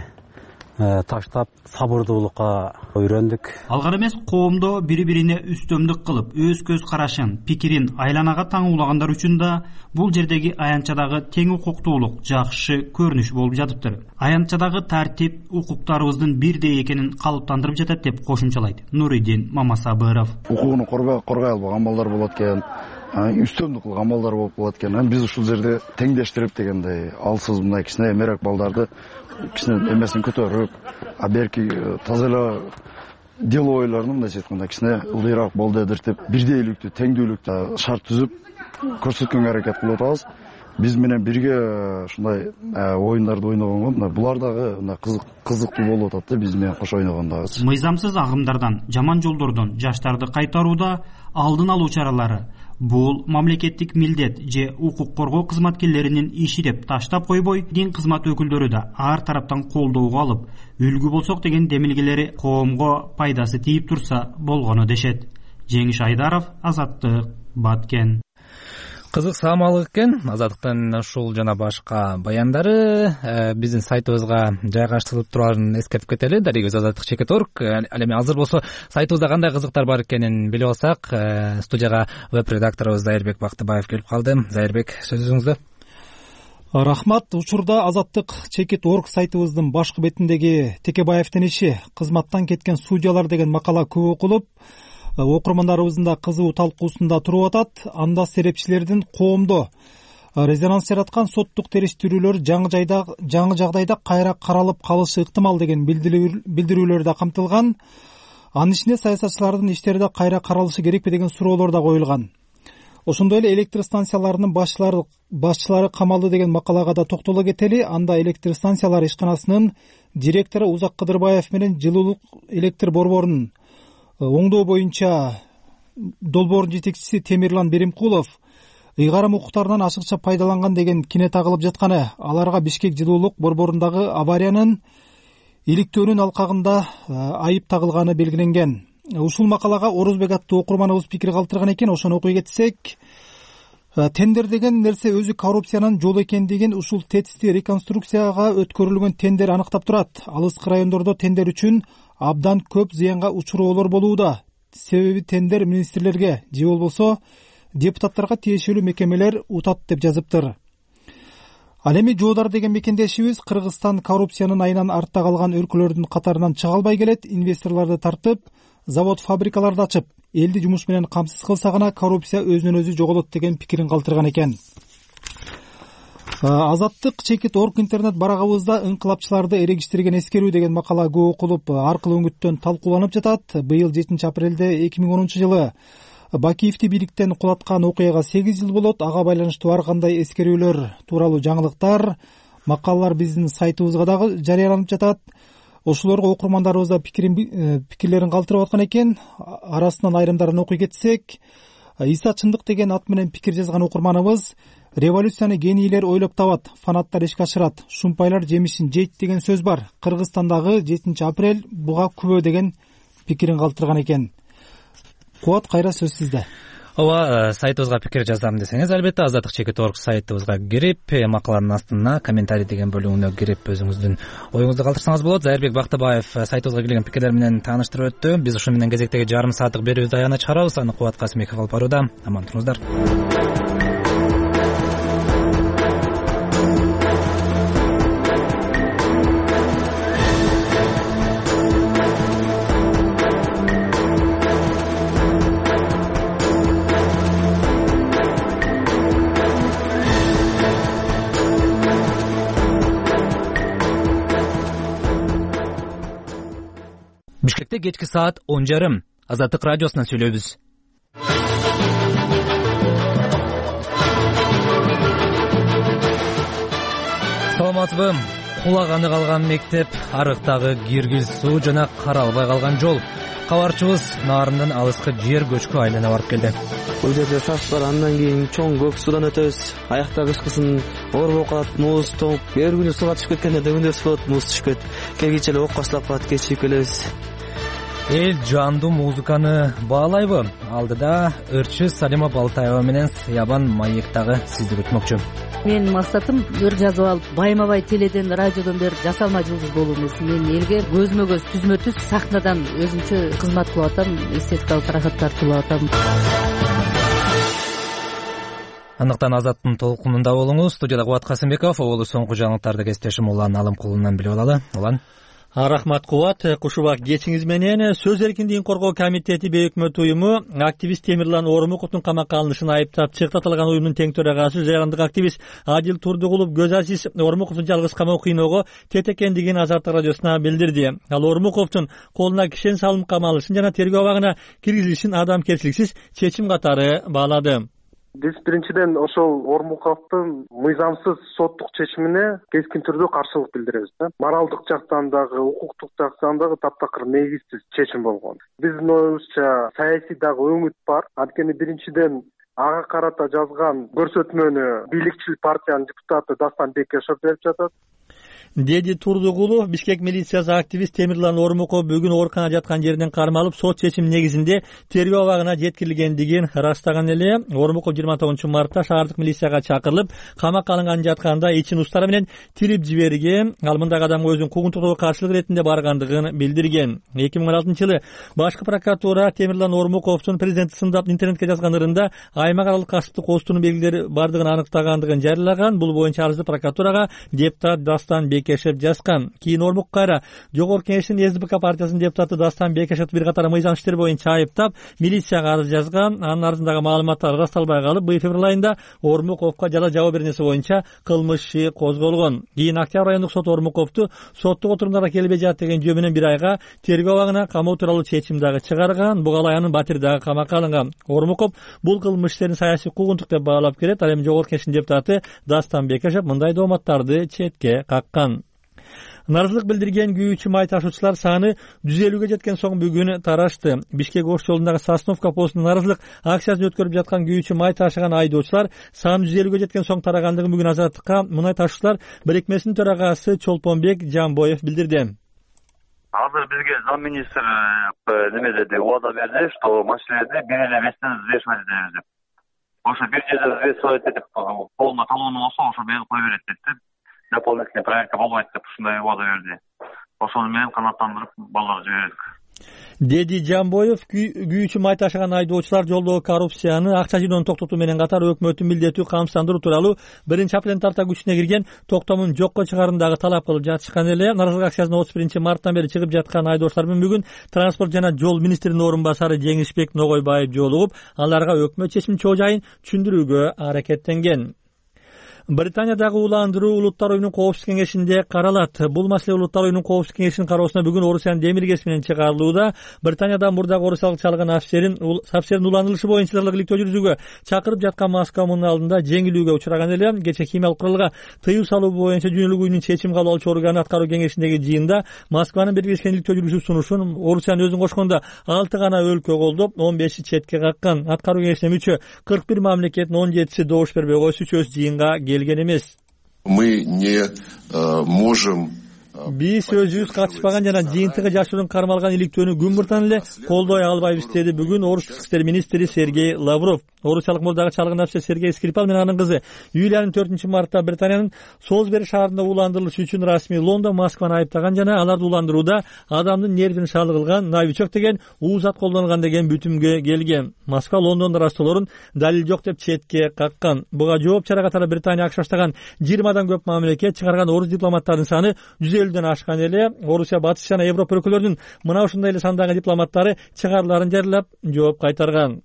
таштап сабырдуулукка үйрөндүк. Алгар эмес коомдо бири-бирине үстөмдүк кылып, өз көз карашын, пикирин айланага таңуулагандар үчүн да бул жердеги аянтчадагы тең укуктуулук жакшы көрүнүш болуп жатыптыр. Аянтчадагы тартип укуктарыбыздын бирдей экенин калыптандырып жатат деп кошумчалайт Нуридин Мамасабыров. Укугун коргой албаган балдар болот экен, үстөмдүк кылган балдар болуп калат экен. Биз ушул жерде теңдештирип дегендей, алсыз мындай кичине эмерек балдарды кичине эмесин көтөрүп, а берки таза эле дело ойлорун мындайча айтканда кичине ылдыйраак болду эдиртип, бирдейликтүү, теңдүүлүктү шарт түзүп көрсөткөнгө аракет кылып атабыз. Биз менен бирге ушундай оюндарды ойногонго мына булар дагы мына кызык кызыктуу болуп атат да, биз менен кошо ойногондо. Мыйзамсыз агымдардан, жаман жолдордон жаштарды кайтарууда алдын алуу чаралары бул мамлекеттик милдет же укук коргоо кызматкерлеринин иши деп таштап койбой, дин кызмат өкүлдөрү да ар тараптан колдоого алып, үлгү болсок деген демилгелери коомго пайдасы тийип турса болгону дешет. Жеңиш Айдаров, Азаттык, Баткен. Кызык саамалык экен. Азаттыктын ушул жана башка баяндары биздин сайтыбызга жайгаштырылып турарын эскертип кетели. Дарегибиз азаттык чекит точка орг. Ал эми азыр болсо сайтыбызда кандай кызыктар бар экенин билип алсак, студияга веб-редакторубуз Зайырбек Бактыбаев келип калды. Зайырбек, сөзүңүздө. Рахмат. Учурда азаттык чекит точка орг сайтыбыздын башкы бетиндеги Текебаевдин иши кызматтан кеткен судьялар деген макала көп окулуп, окурмандарыбыздын да кызуу талкуусунда туруп атат. Анда серепчилердин коомдо резонанс жараткан соттук териштирүүлөр жаңы жайда жаңы жагдайда кайра каралып калышы ыктымал деген билдирүүлөр да камтылган. Анын ичинде саясатчылардын иштери да кайра каралышы керекпи деген суроолор да коюлган. Ошондой эле электр станцияларынын башчылары башчылары камалды деген макалага да токтоло кетели. Анда электр станциялары ишканасынын директору Узак Кыдырбаев менен жылуулук электр борборунун оңдоо боюнча долбоордун жетекчиси Темирлан Беримкулов ыйгарым укуктарынан ашыкча пайдаланган деген кине тагылып жатканы, аларга Бишкек жылуулук борборундагы авариянын иликтөөнүн алкагында айып тагылганы белгиленген. Ушул макалага Орузбек аттуу окурманыбыз пикир калтырган экен. Ошону окуй кетсек, тендер деген нерсе өзү коррупциянын жолу экендигин ушул тетисти реконструкцияга өткөрүлгөн тендер аныктап турат. Алыскы райондордо тендер үчүн абдан көп зыянга учуроолор болууда. Себеби тендер министрлерге же болбосо депутаттарга тиешелүү мекемелер утат деп жазыптыр. Ал эми Жоодар деген мекендешибиз Кыргызстан коррупциянын айынан артта калган өлкөлөрдүн катарынан чыга албай келет. Инвесторлорду тартып, завод фабрикаларды ачып, элди жумуш менен камсыз кылса гана коррупция өзүнөн өзү жоголот деген пикирин калтырган экен. Азаттык чекит точка орг интернет барагыбызда ыңкылапчыларды эрегиштирген эскерүү деген макала көп окулуп, аркылуу өңүттөн талкууланып жатат. Быйыл жетинчи апрелде эки миң онунчу жылы Бакиевди бийликтен кулаткан окуяга сегиз жыл болот. Ага байланыштуу ар кандай эскерүүлөр тууралуу жаңылыктар, макалалар биздин сайтыбызга дагы жарыяланып жатат. Ошолорго окурмандарыбыз да пикирлерин калтырып аткан экен. Арасынан айрымдарын окуй кетсек, Иса Чындык деген ат менен пикир жазган окурманыбыз революцияны генийлер ойлоп табат, фанаттар ишке ашырат, шумпайлар жемишин жейт деген сөз бар. Кыргызстандагы жетинчи апрель буга күбө деген пикирин калтырган экен. Кубат, кайра сөз сизде. Ооба, сайтыбызга пикир жазам десеңиз, албетте азаттык чекит орг сайтыбызга кирип, макаланын астына комментарий деген бөлүгүнө кирип өзүңүздүн оюңузду калтырсаңыз болот. Зайырбек Бактыбаев сайтыбызга келген пикирлер менен тааныштырып өттү. Биз ушу менен кезектеги жарым сааттык берүүбүздү аягына чыгарабыз. Аны Кубат Касымбеков алып барууда. Аман туруңуздар. Бишкекте кечки саат он жарым. Азаттык радиосунан сүйлөйбүз. Саламатсызбы? Кулаганы калган мектеп, арыктагы киргиз суу жана каралбай калган жол. Кабарчыбыз Нарындын алыскы жер көчкү айлана барып келди. Бул жерде сас бар, андан кийин чоң көк суудан өтөбүз. Аякта кышкысын оор болуп калат, муз тоңуп, эр күнү сууга түшүп кеткенде дөгүндөс болот, муз түшүп кетип, келгиче эле окко башталып калат, кечип келебиз. Эл жандуу музыканы баалайбы? Алдыда өрчү Салима Балтаева менен Сыябан маектагы сизди күтмөкчү. Менин максатым ыр жазып алып, байма-бай теледен, радиодон бери жасалма жылдыз болуу эмес. Мен элге көзмө көз, түзмө түз сахнадан өзүмчө кызмат кылып атам, эстетикалык ырахат тартуулап атам. Андыктан Азаттын толкунунда болуңуз. Студияда Кубат Касымбеков, оболу соңку жаңылыктарды кесиптешим Улан Алымкулунан билип алалы. Улан. Рахмат Кубат, кушубак кечиңиз менен. Сөз эркиндигин коргоо комитети бейөкмөт уюму активист Темирлан Ормуковдун камакка алынышын айыптап чыкты. Аталган уюмдун тең төрагасы жайгандык активист Адил Турдугулов Көз Азиз Ормуковдун жалгыз камоо кыйноого тет экендигин Азаттык радиосуна билдирди. Ал Ормуковдун колуна кишен салым камалышын жана тергөө абагына киргизилишин адамкерчиликсиз чечим катары баалады. Биз биринчиден ошол Ормуковдун мыйзамсыз соттук чечимине кескин түрдө каршылык билдиребиз да. Моралдык жактан дагы, укуктук жактан дагы таптакыр негизсиз чечим болгон. Биздин оюбузча саясий дагы өңүт бар. Анткени биринчиден ага карата жазган көрсөтмөнү бийликчил партиянын депутаты Дастан Бекешев берип жатат. Деди Турдугулов, Бишкек милициясы активист Темирлан Ормуков бүгүн ооруканада жаткан жеринен кармалып, сот чечим негизинде тергөө абагына жеткирилгендигин ырастаган эле. Ормуков жыйырма тогузунчу мартта шаардык милицияга чакырылып, камакка алынган жатканда ичин устары менен тирип жиберген. Ал мындагы адамга өзүнүн куугунтугуга каршылык иретинде баргандыгын билдирген. эки миң он алтынчы жылы башкы прокуратура Темирлан Ормуковдун президентти сындап интернетке жазган ырында аймак аралык касыптык оозтунун белгилери бардыгын аныктагандыгын жарыялаган. Бул боюнча арызды прокуратурага депутат Дастан Бекешев жазган. Кийин Ормук кайра Жогорку Кеңештин СДПК партиясынын депутаты Дастан Бекешевди бир катар мыйзам иштер боюнча айыптап, милицияга арыз жазган. Анын арызындагы маалыматтар ырасталбай калып, быйыл февраль айында Ормуковго жала жабуу беренеси боюнча кылмыш иши козголгон. Кийин Октябрь райондук сот Ормуковду соттук отурумдарга келбей жатат деген жөө менен бир айга тергөө абагына камоо тууралуу чечим дагы чыгарган. Буга алай анын батири дагы камакка алынган. Ормуков бул кылмыш иштерин саясий куугунтук деп баалап келет. Ал эми Жогорку Кеңештин депутаты Дастан Бекешев мындай дооматтарды четке каккан. Наразылык билдирген күйүүчү май ташуучулар саны жүз элүүгө жеткен соң бүгүн тарашты. Бишкек Ош жолундагы Сосновка постунун наразылык акциясын өткөрүп жаткан күйүүчү май ташыган айдоочулар саны жүз элүүгө жеткен соң тарагандыгын бүгүн Азаттыкка мунай ташуучулар бирикмесинин төрагасы Чолпонбек Жамбоев билдирди. Азыр бизге замминистр неме деди, убада берди, что машиналарды бир эле вестен взвешивать этебиз деп. Ошо бир жерде взвешивать этип полный талону болсо, ошо берип кое берет деп. Дополнительная проверка болбойт деп ушундай убада берди. Ошону менен канааттандырып балдар жибердик. Деди Жамбоев, күйүүчү май ташыган айдоочулар жолдогу коррупцияны акча жыйноону токтотуу менен катар өкмөттүн милдеттүү камсыздандыруу тууралуу биринчи апрелден тарта күчүнө кирген токтомун жокко чыгаруун дагы талап кылып жатышкан эле. Наразылык акциясына отуз биринчи марттан бери чыгып жаткан айдоочулар менен бүгүн транспорт жана жол министринин орун басары Жеңишбек Ногойбаев жолугуп, аларга өкмөт чечимин чоо жайын түшүндүрүүгө аракеттенген. Британиядагы уландыруу Улуттар оюнунун коопсуздук кеңешинде каралат. Бул маселе Улуттар оюнунун коопсуздук кеңешинин кароосуна бүгүн Орусиянын демиргеси менен чыгарылууда. Британиядан мурдагы орусиялык чалган офицерин офицердин уландырылышы боюнча зырлык иликтөө жүргүзүүгө чакырып жаткан Москва мунун алдында жеңилүүгө учураган эле. Кечээ химиялык куралга тыюу салуу боюнча Дүйнөлүк чечим кабыл алуучу орган аткаруу кеңешиндеги жыйында Москванын биргизген иликтөө жүргүзүү сунушун Орусиянын өзүн кошкондо алты гана өлкө колдоп, он беши четке каккан. Аткаруу кеңешине мүчө кырк бир мамлекеттин он жетиси добуш бербей койсо үчөөсү жыйынга келген эмес. Мы не можем Биз өзүбүз катышпаган жана жыйынтыгы жашоодон кармалган иликтөөнү күн муртан эле колдой албайбыз, деди бүгүн Орус тышкы иштер министри Сергей Лавров. Орусиялык мурдагы чалган офицер Сергей Скрипал менен анын кызы Юлиянын төртүнчү мартта Британиянын Солсбери шаарында уландырылышы үчүн расмий Лондон Москваны айыптаган жана аларды уландырууда адамдын нервин шалы кылган новичок деген уузат колдонулган деген бүтүмгө келген. Москва Лондондун раштоолорун далил жок деп четке каккан. Буга жооп чара катары Британия ак баштаган жыйырмадан көп мамлекет чыгарган орус дипломаттарынын саны жүз элүүдөн ашкан эле. Орусия батыш жана Европа өлкөлөрүнүн мына ушундай эле сандагы дипломаттары чыгарыларын жарыялап жооп кайтарган.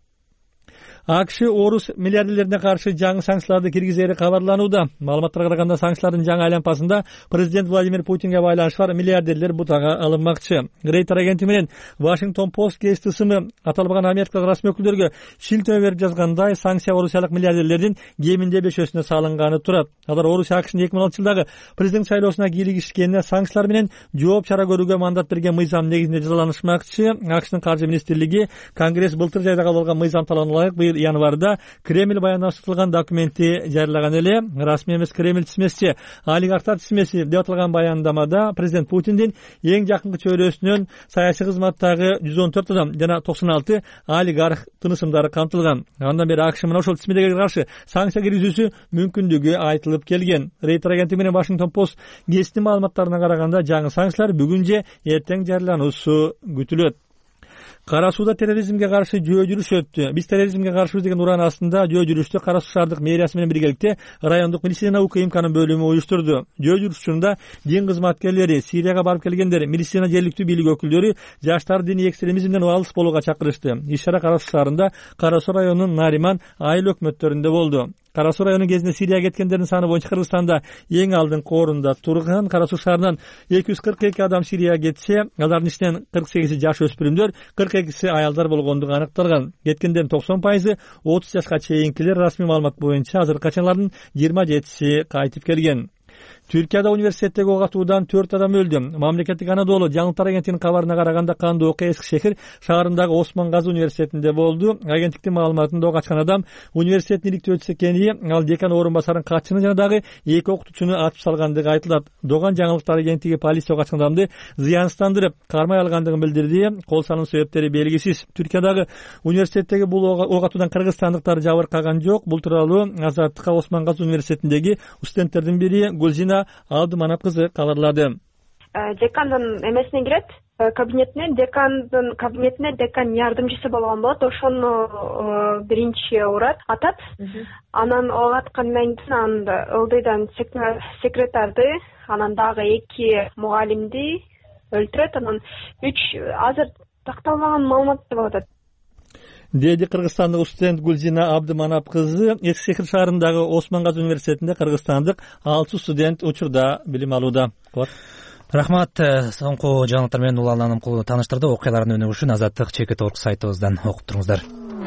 АКШ орус миллиардерлерине каршы жаңы санкцияларды киргизери кабарланууда. Маалыматтарга караганда санкциялардын жаңы айланпасында президент Владимир Путинге байланышы бар миллиардерлер бутага алынмакчы. Рейтер агенти менен Washington Post гезити ысымы аталбаган америкалык расмий өкүлдөргө шилтөө берип жазгандай, санкция орусиялык миллиардерлердин кеминде бешөөсүнө салынганы турат. Алар Орусия АКШнын эки миң он алтынчы жылдагы президент шайлоосуна кийлигишкенине санкциялар менен жооп чара көрүүгө мандат берген мыйзам негизинде жазаланышмакчы. АКШнын каржы министрлиги Конгресс былтыр жайда кабыл алган мыйзам талабына ылайык быйыл январда Кремль баяндашылган документти жарыялаган эле. Расмий эмес Кремль тизмеси, олигархтар тизмеси деп аталган баяндамада президент Путиндин эң жакынкы чөйрөсүнөн саясий кызматтагы жүз он төрт адам жана токсон алты олигарх тынысымдары камтылган. Андан бери АКШ мына ошол тизмедеге каршы санкция киргизүүсү мүмкүндүгү айтылып келген. Рейтер агенти менен Washington Post гезитинин маалыматтарына караганда жаңы санкциялар бүгүн же эртең жарыялануусу күтүлөт. Кара сууда терроризмге каршы жөө жүрүш өттү. Биз терроризмге каршыбыз деген ураан астында жөө жүрүштү Кара суу шаардык мэриясы менен биргеликте райондук медицина УКМКнын бөлүмү уюштурду. Жөө жүрүш учурунда дин кызматкерлери, Сирияга барып келгендер, милиция жергиликтүү бийлик өкүлдөрү жаштарды диний экстремизмден алыс болууга чакырышты. Иш-чара Кара суу шаарында Кара суу районунун Нариман айыл өкмөттөрүндө болду. Кара суу району кезинде Сирияга кеткендердин саны боюнча Кыргызстанда эң алдыңкы орунда турган. Кара суу шаарынан эки жүз кырк эки адам Сирияга кетсе, алардын ичинен кырк сегизи жаш өспүрүмдөр, кырк экиси аялдар болгондугу аныкталган. Кеткендердин токсон пайызы отуз жашка чейинкилер. Расмий маалымат боюнча азыркы алардын жыйырма жетиси кайтып келген. Түркияда университеттеги ок атуудан төрт адам өлдү. Мамлекеттик Анадолу жаңылыктар агенттигинин кабарына караганда Канды окуя Эски шехир шаарындагы Осман Газы университетинде болду. Агенттиктин маалыматында ок ачкан адам университеттин иликтөөчүсү экени, ал декан орун басарын катчыны жана дагы эки окутуучуну атып салгандыгы айтылат. Доган жаңылыктар агенттиги полиция ок ачкан адамды зыянсыздандырып, кармай алгандыгын билдирди. Кол салуу себептери белгисиз. Түркиядагы университеттеги бул ок атуудан кыргызстандыктар жабыркаган жок. Бул тууралуу Азаттыкка Осман Газы университетиндеги студенттердин бири Гүлзина Абдыманап кызы кабарлады. Декандын эмесине кирет, кабинетине, декандын кабинетине декан жардымчысы болгон болот. Ошону биринчи урат, атат. Анан ок аткандан кийин анда ылдыйдан секретарды, анан дагы эки мугалимди өлтүрөт. Анан үч азыр такталбаган маалымат деп атат. Деди кыргызстандык студент Гүлзина Абдыманап кызы. Эски шехир шаарындагы Осман Газы университетинде кыргызстандык алты студент учурда билим алууда. Рахмат. Соңку жаңылыктар менен улананып тааныштырды. Окуялардын өнүгүшүн Азаттык чекит орг сайтыбыздан окуп туруңуздар.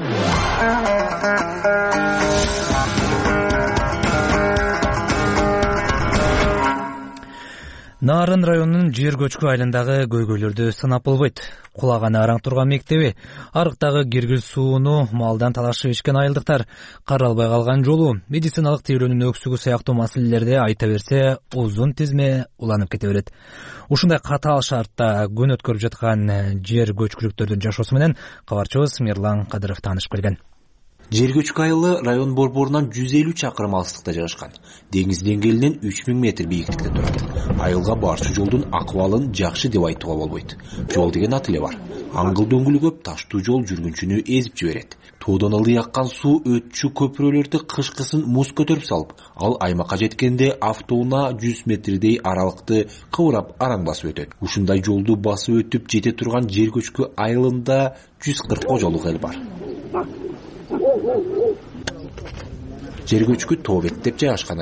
Нарын районунун жер көчкү айылындагы көйгөйлөрдү сынап болбойт. Кулаганы араң турган мектеби, арыктагы киргиз сууну малдан талашып ичкен айылдыктар, каралбай калган жолу, медициналык тейлөөнүн өксүгү сыяктуу маселелерди айта берсе, узун тизме уланып кете берет. Ушундай катаал шартта күн өткөрүп жаткан жер көчкүлүктөрдүн жашоосу менен кабарчыбыз Мирлан Кадыров таанышып келген. Жер көчкү айылы район борборунан жүз элүү чакырым алыстыкта жайгашкан. Деңиз деңгээлинен үч миң метр бийиктикте турат. Айылга барчу жолдун акыбалын жакшы деп айтууга болбойт. Жол деген аты эле бар. Аңгыл дөңгүлү көп таштуу жол жүргүнчүнү эзип жиберет. Тоодон ылдый аккан суу өтчү көпүрөлөрдү кышкысын муз көтөрүп салып, ал аймакка жеткенде автоунаа жүз метрдей аралыкты кыбырап араң басып өтөт. Ушундай жолду басып өтүп жете турган жер көчкү айылында жүз кырк кожолук эл бар. Жер көчкү Тообет деп жайгашкан айыл.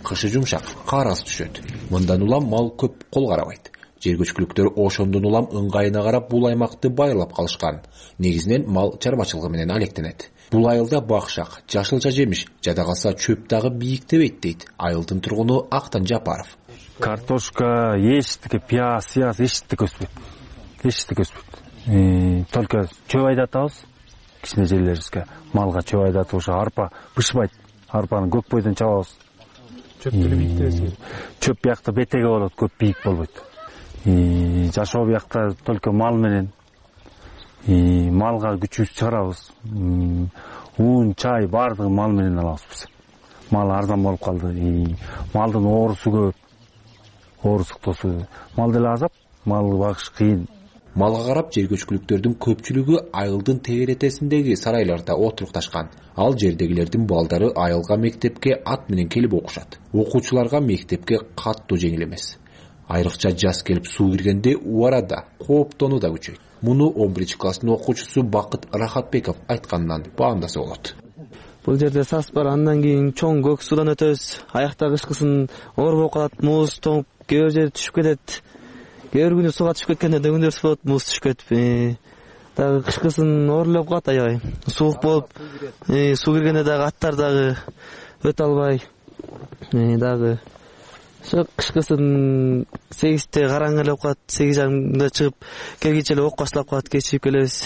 кышы жумшак, кар аз түшөт. Мындан улам мал көп кол карабайт. Жергөчкүлүктөр ошондон улам ыңгайына карап бул аймакты байылап калышкан. Негизинен мал чарбачылыгы менен алектенет. Бул айылда бакшак, жашылча жемиш, жада калса чөп дагы бийиктебейт дейт айылдын тургуну Актан Жапаров. Картошка, эчтеке, пияз, сыяз эчтеке өспөйт. Эчтеке өспөйт. Только чөп айдатабыз. Кичине жерлерибизге малга чөп айдатып ошо арпа бышпайт. Арпаны көк бойдон чабабыз. Чөп деле бийиктебиз. Чөп биякта бетеге болот, көп бийик болбойт. Жашоо биякта только мал менен. Малга күчүбүздү чыгарабыз. Уун, чай бардыгын мал менен алабыз биз. Мал арзан болуп калды. Малдын оорусу көп. Оорусуктосу. Мал деле азап, малды багыш кыйын. Малга карап жергөчкүлүктөрдүн көпчүлүгү айылдын тегеретесиндеги сарайларда отурукташкан. Ал жердегилердин балдары айылга мектепке ат менен келип окушат. Окуучуларга мектепке каттуу жеңил эмес. Айрыкча жаз келип суу киргенде убарада кооптонуу да күчөйт. Муну он биринчи класстын окуучусу Бакыт Рахатбеков айткандан баамдаса болот. Бул жерде сас бар, андан кийин чоң көк суудан өтөбүз. Аякта кышкысын оор болуп калат, муз тоңуп, кээ бир жерде түшүп кетет. Кээ бир күнү сууга түшүп кеткенде дөңдөрс болот, муз түшүп кетип. Дагы кышкысын оорлоп калат аябай. Суук болуп, суу киргенде дагы аттар дагы өтө албай. Дагы ошо кышкысын сегизде караңгы эле калат, сегиз жарымда чыгып, келгенче эле окко башталып калат, кечигип келебиз.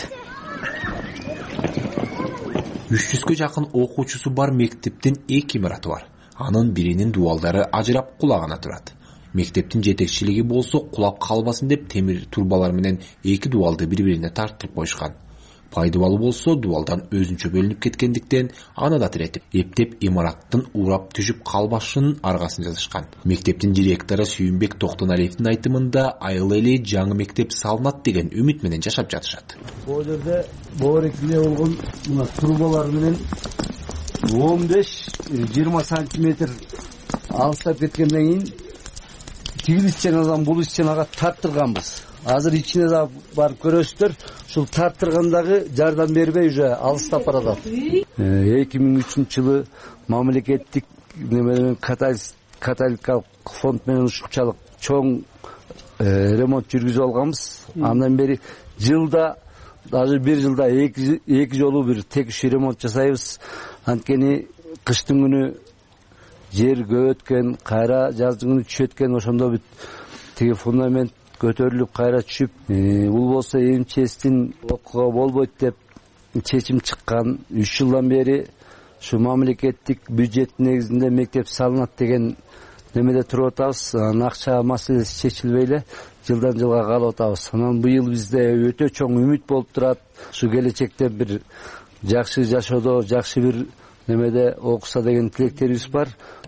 үч жүзгө жакын окуучусу бар мектептин эки имараты бар. Анын биринин дубалдары ажырап кулагына турат. Мектептин жетекчилиги болсо кулап калбасын деп темир турбалар менен эки дубалды бири-бирине тартып коюшкан. Пайдыбалы болсо дубалдан өзүнчө бөлүнүп кеткендиктен аны да тиретип, эптеп имараттын урап түшүп калбашынын аргасын жазышкан. Мектептин директору Сүйүнбек Токтоналиевдин айтымында айыл эли жаңы мектеп салынат деген үмүт менен жашап жатышат. Бул жерде боорекиле болгон мына турбалар менен он беш жыйырма сантиметр алыстап кеткенден кийин тигил ичен адам бул ичен ага тарттырганбыз. Азыр ичине да барып көрөсүздөр, ушул тарттыргандагы жардам бербей уже алыстап баратат. эки миң үчүнчү жылы мамлекеттик неменен католикалык фонд менен ушунчалык чоң ремонт жүргүзүп алганбыз. Андан бери жылда, даже бир жылда эки эки жолу бир текши ремонт жасайбыз. Анткени кыштын күнү жер көбөткөн, кайра жаздын күнү түшөткөн, ошондо бүт тиги фундамент көтөрүлүп кайра түшүп, бул болсо эмчестин окууга болбойт деп чечим чыккан. үч жылдан бери ушу мамлекеттик бюджет негизинде мектеп салынат деген немеде туруп атабыз. Акча маселеси чечилбей эле жылдан жылга калып атабыз. Анан быйыл бизде өтө чоң үмүт болуп турат. Ушу келечекте бир жакшы жашоодо, жакшы бир немеде окуса деген тилектерибиз бар.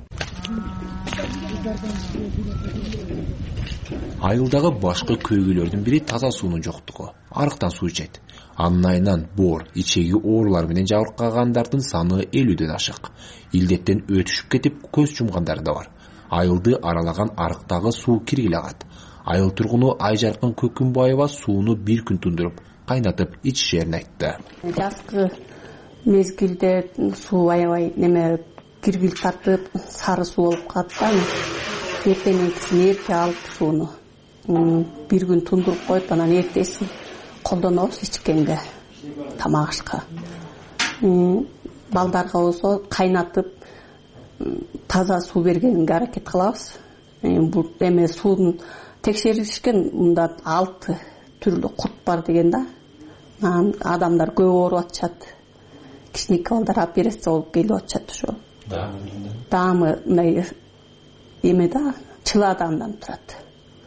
Айылдагы башкы көйгөйлөрдүн бири таза суунун жоктугу. Арыктан суу ичет. Анын айынан боор, ичеги оорулар менен жабыркагандардын саны элүүдөн ашык. Илдеттен өтүшүп кетип көз жумгандар да бар. Айылды аралаган арыктагы суу киргиле агат. Айыл тургуну Айжаркын Көкүнбаева сууну бир күн тундуруп, кайнатып ичишерин айтты. Жазгы мезгилде суу аябай неме киргил тартып, сары суу болуп калат да. Эртеңкисин эрте алып сууну бир күн тундуруп коюп, анан эртесин колдонобуз ичкенге, тамак ашка. Балдарга болсо кайнатып таза суу бергенге аракет кылабыз. Бул эме суунун текшеришкен, мында алты түрлүү курт бар деген да. Адамдар көп ооруп атышат. Кичинекей балдар операция болуп келип атышат ошо. Даамы мындай эме да, чыла адамдан турат.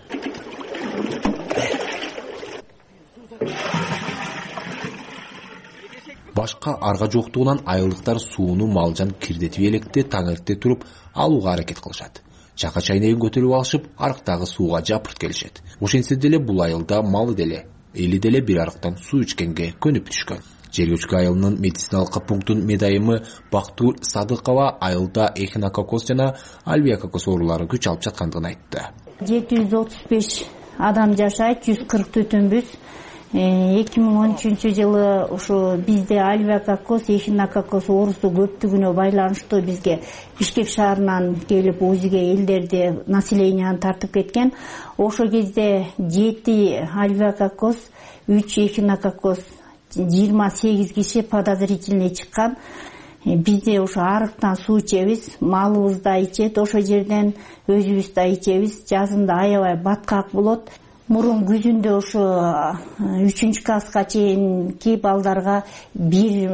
Башка арга жоктугунан айылдыктар сууну малжан кирдетип электе таң эрте туруп алууга аракет кылышат. Чака чайнегин көтөрүп алышып, арыктагы сууга жапырт келишет. Ошентсе деле бул айылда малы деле, эли деле бир арыктан суу ичкенге көнүп түшкөн. Жергөчкү айылынын медициналык пунктунун медайымы Бактуур Садыкова айылда эхинококоз жана альвеококоз оорулары күч алып жаткандыгын айтты. жети жүз отуз беш адам жашайт, жүз кырк түтүнбүз. эки миң он үчүнчү жылы ушу бизде альвеококкоз эхинококкоз оорусу көптүгүнө байланыштуу бизге Бишкек шаарынан келип УЗИге элдерди населенияны тартып кеткен. Ошол кезде жети альвеококкоз, үч эхинококкоз, жыйырма сегиз киши подозрительный чыккан. Бизде ошо арыктан суу ичебиз, малыбыз да ичет, ошол жерден өзүбүз да ичебиз. Жазында аябай баткак болот. Мурун күзүндө ошо үчүнчү класска чейинки балдарга бир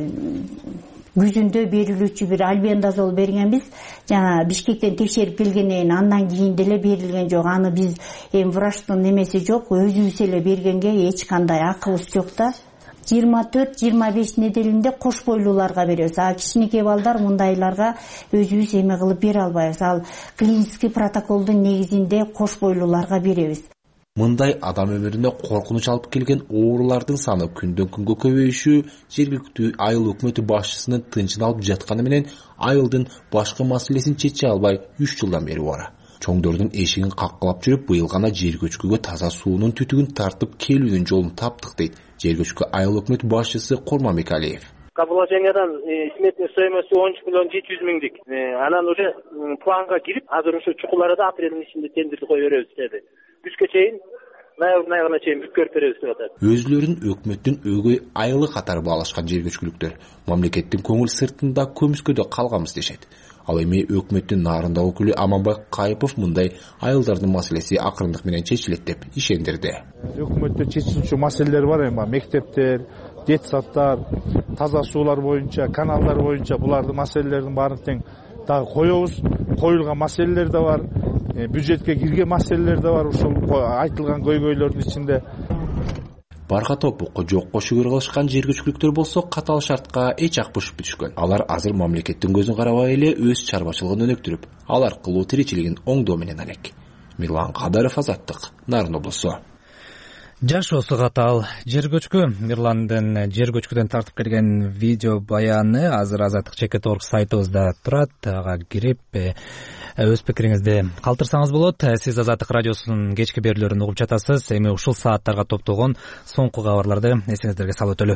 күзүндө берилүүчү бир альбендазол бергенбиз. Жана Бишкектен текшерип келгенден кийин андан кийин деле берилген жок. Аны биз эми врачтын немеси жок, өзүбүз эле бергенге эч кандай акыбыз жок да. жыйырма төрт жыйырма беш неделинде кош бойлууларга беребиз. А кичинекей балдар мындайларга өзүбүз эме кылып бере албайбыз. Ал клиникский протоколдун негизинде кош бойлууларга беребиз. Мындай адам өмүрүнө коркунуч алып келген оорулардын саны күндөн күнгө көбөйүшү жергиликтүү айыл өкмөтү башчысынын тынчын алып жатканы менен айылдын башка маселесин чече албай үч жылдан бери бара. Чоңдордун эшигин каккылап жүрүп, быйыл гана жер көчкүгө таза суунун түтүгүн тартып келүүнүн жолун таптык дейт жер көчкү айыл өкмөт башчысы Курманбек Алиев. Каположениядан сметный стоимости он үч миллион жети жүз миңдик. Анан уже планга кирип, азыр ушу чукуларда апрелдин ичинде тендерди кое беребиз деди. Күзгө чейин, ноябрдын айына чейин бүткөрүп беребиз деп атат. Өзүлөрүн өкмөттүн өгөй айылы катары баалашкан жер көчкүлүктөр мамлекеттин көңүл сыртында көмүскөдө калганбыз дешет. Ал эми өкмөттүн нарында өкүлү Аманбай Кайыпов мындай айылдардын маселеси акырындык менен чечилет деп ишендирди. Өкмөттө чечилүүчү маселелер бар эми, мектептер, детсаддар, таза суулар боюнча, каналдар боюнча булардын маселелердин баарын тең дагы коебуз. Коюлган маселелер да бар, бюджетке кирген маселелер да бар, ушул айтылган көйгөйлөрдүн ичинде. Барга топукку жокко шүгүр кылышкан жер көчкүлүктөр болсо катаал шартка эч ак бушуп түшкөн. Алар азыр мамлекеттин көзүн карабай эле өз чарбачылыгын өнүктүрүп, ал аркылуу тиричилигин оңдоо менен алек. Мирлан Кадаров, Азаттык, Нарын облусу. Жашоосу катаал жер көчкү. Мирландын жер көчкүдөн тартып келген видео баяны азыр Азаттык чекит точка орг сайтыбызда турат. Ага кирип өз пикириңизди калтырсаңыз болот. Сиз Азаттык радиосунун кечки берүүлөрүн угуп жатасыз. Эми ушул сааттарга топтолгон соңку кабарларды эсиңиздерге салып өтөлү.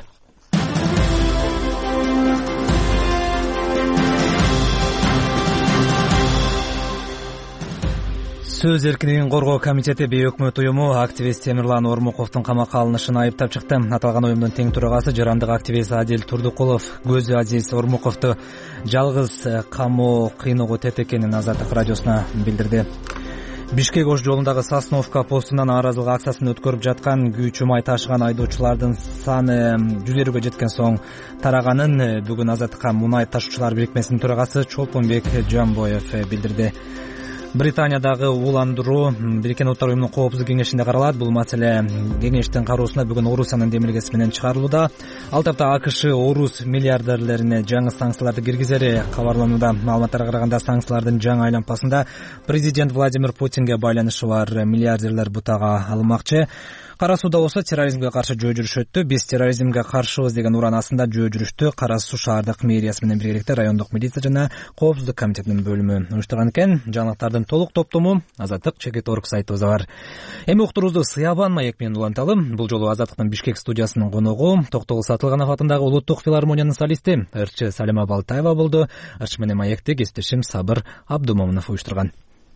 Сөз эркиндигин коргоо комитети бейөкмөт уюму активист Темирлан Ормуковдун камакка алынышын айыптап чыкты. Аталган уюмдун тең төрагасы жарандык активист Адил Турдукулов көзү Азиз Ормуковду жалгыз камоо кыйноого теп экенин Азаттык радиосуна билдирди. Бишкек Ош жолундагы Сосновка постунан нааразылык акциясын өткөрүп жаткан күйүүчү май ташыган айдоочулардын саны жүз элүүгө жеткен соң тараганын бүгүн Азаттыкка мунай ташуучулар бирикмесинин төрагасы Чолпонбек Жамбоев билдирди. Британиядагы ууландыруу Бириккен Улуттар уюмунун коопсуздук кеңешинде каралат. Бул маселе кеңештин кароосуна бүгүн Орусиянын демилгеси менен чыгарылууда. Ал тапта АКШ орус миллиардерлерине жаңы санкцияларды киргизери кабарланууда. Маалыматтарга караганда санкциялардын жаңы айлампасында президент Владимир Путинге байланышы бар миллиардерлер бутага алынмакчы. Кара сууда болсо терроризмге каршы жөө жүрүш өттү. Биз терроризмге каршыбыз деген уран астында жөө жүрүштү Кара суу шаардык мэриясы менен биргеликте райондук милиция жана коопсуздук комитетинин бөлүмү уюштурган экен. Жаңылыктардын толук топтому Азаттык чекит точка орг сайтыбызда бар. Эми уктуруубузду Сыябан маек менен уланталы. Бул жолу Азаттыктын Бишкек студиясынын коногу Токтогул Сатылганов атындагы Улуттук филармониянын солисти ырчы Салима Балтаева болду. Ырчы менен маекти кесиптешим Сабыр Абдумомунов уюштурган.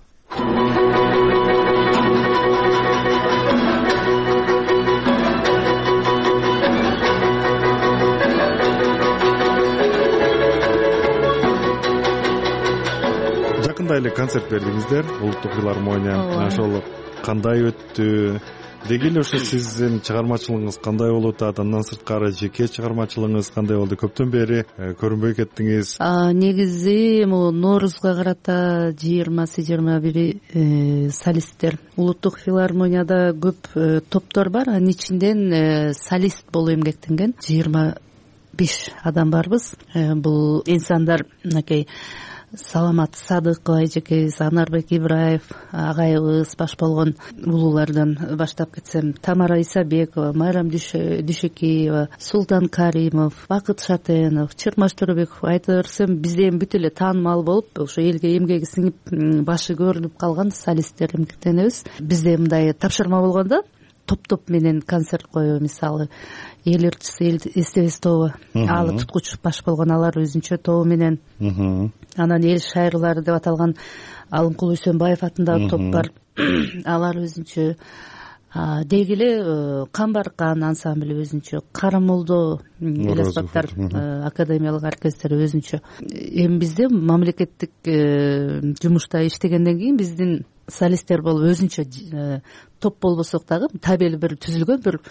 Жакында эле концерт бердиңиздер, Улуттук филармония. Ошол кандай өттү? Деги эле ошо сиздин чыгармачылыгыңыз кандай болуп атат? Андан сырткары жеке чыгармачылыгыңыз кандай болду? Көптөн бери көрүнбөй кеттиңиз. Негизи могу Ноорузга карата жыйырмасы жыйырма бири солисттер. Улуттук филармонияда көп топтор бар, анын ичинден солист болуп эмгектенген жыйырма беш адам барбыз. Бул инсандар мынакей Саламат Садыкова эжекебиз, Анарбек Ибраев агайыбыз баш болгон улуулардан баштап кетсем, Тамара Исабекова, Майрам Дүйшөкеева, Султан Каримов, Бакыт Шатенов, Чырмаш Төрөбеков айтып берсем, бизде эми бүт эле таанымал болуп, ошо элге эмгеги сиңип башы көрүнүп калган солисттер эмгектенебиз. Бизде мындай тапшырма болгондо топ менен концерт коюу, мисалы эл ырчысы эстебес тобу, алы туткуч баш болгон алар өзүнчө тобу менен, анан эл шайырлары деп аталган Алымкул Үсөнбаев атындагы топ бар, алар өзүнчө, деги эле Камбаркан ансамбли өзүнчө, Карамолдо эл аспаптар академиялык оркестри өзүнчө. Эми бизде мамлекеттик жумушта иштегенден кийин биздин солисттер болуп өзүнчө топ болбосок дагы табели бир түзүлгөн бир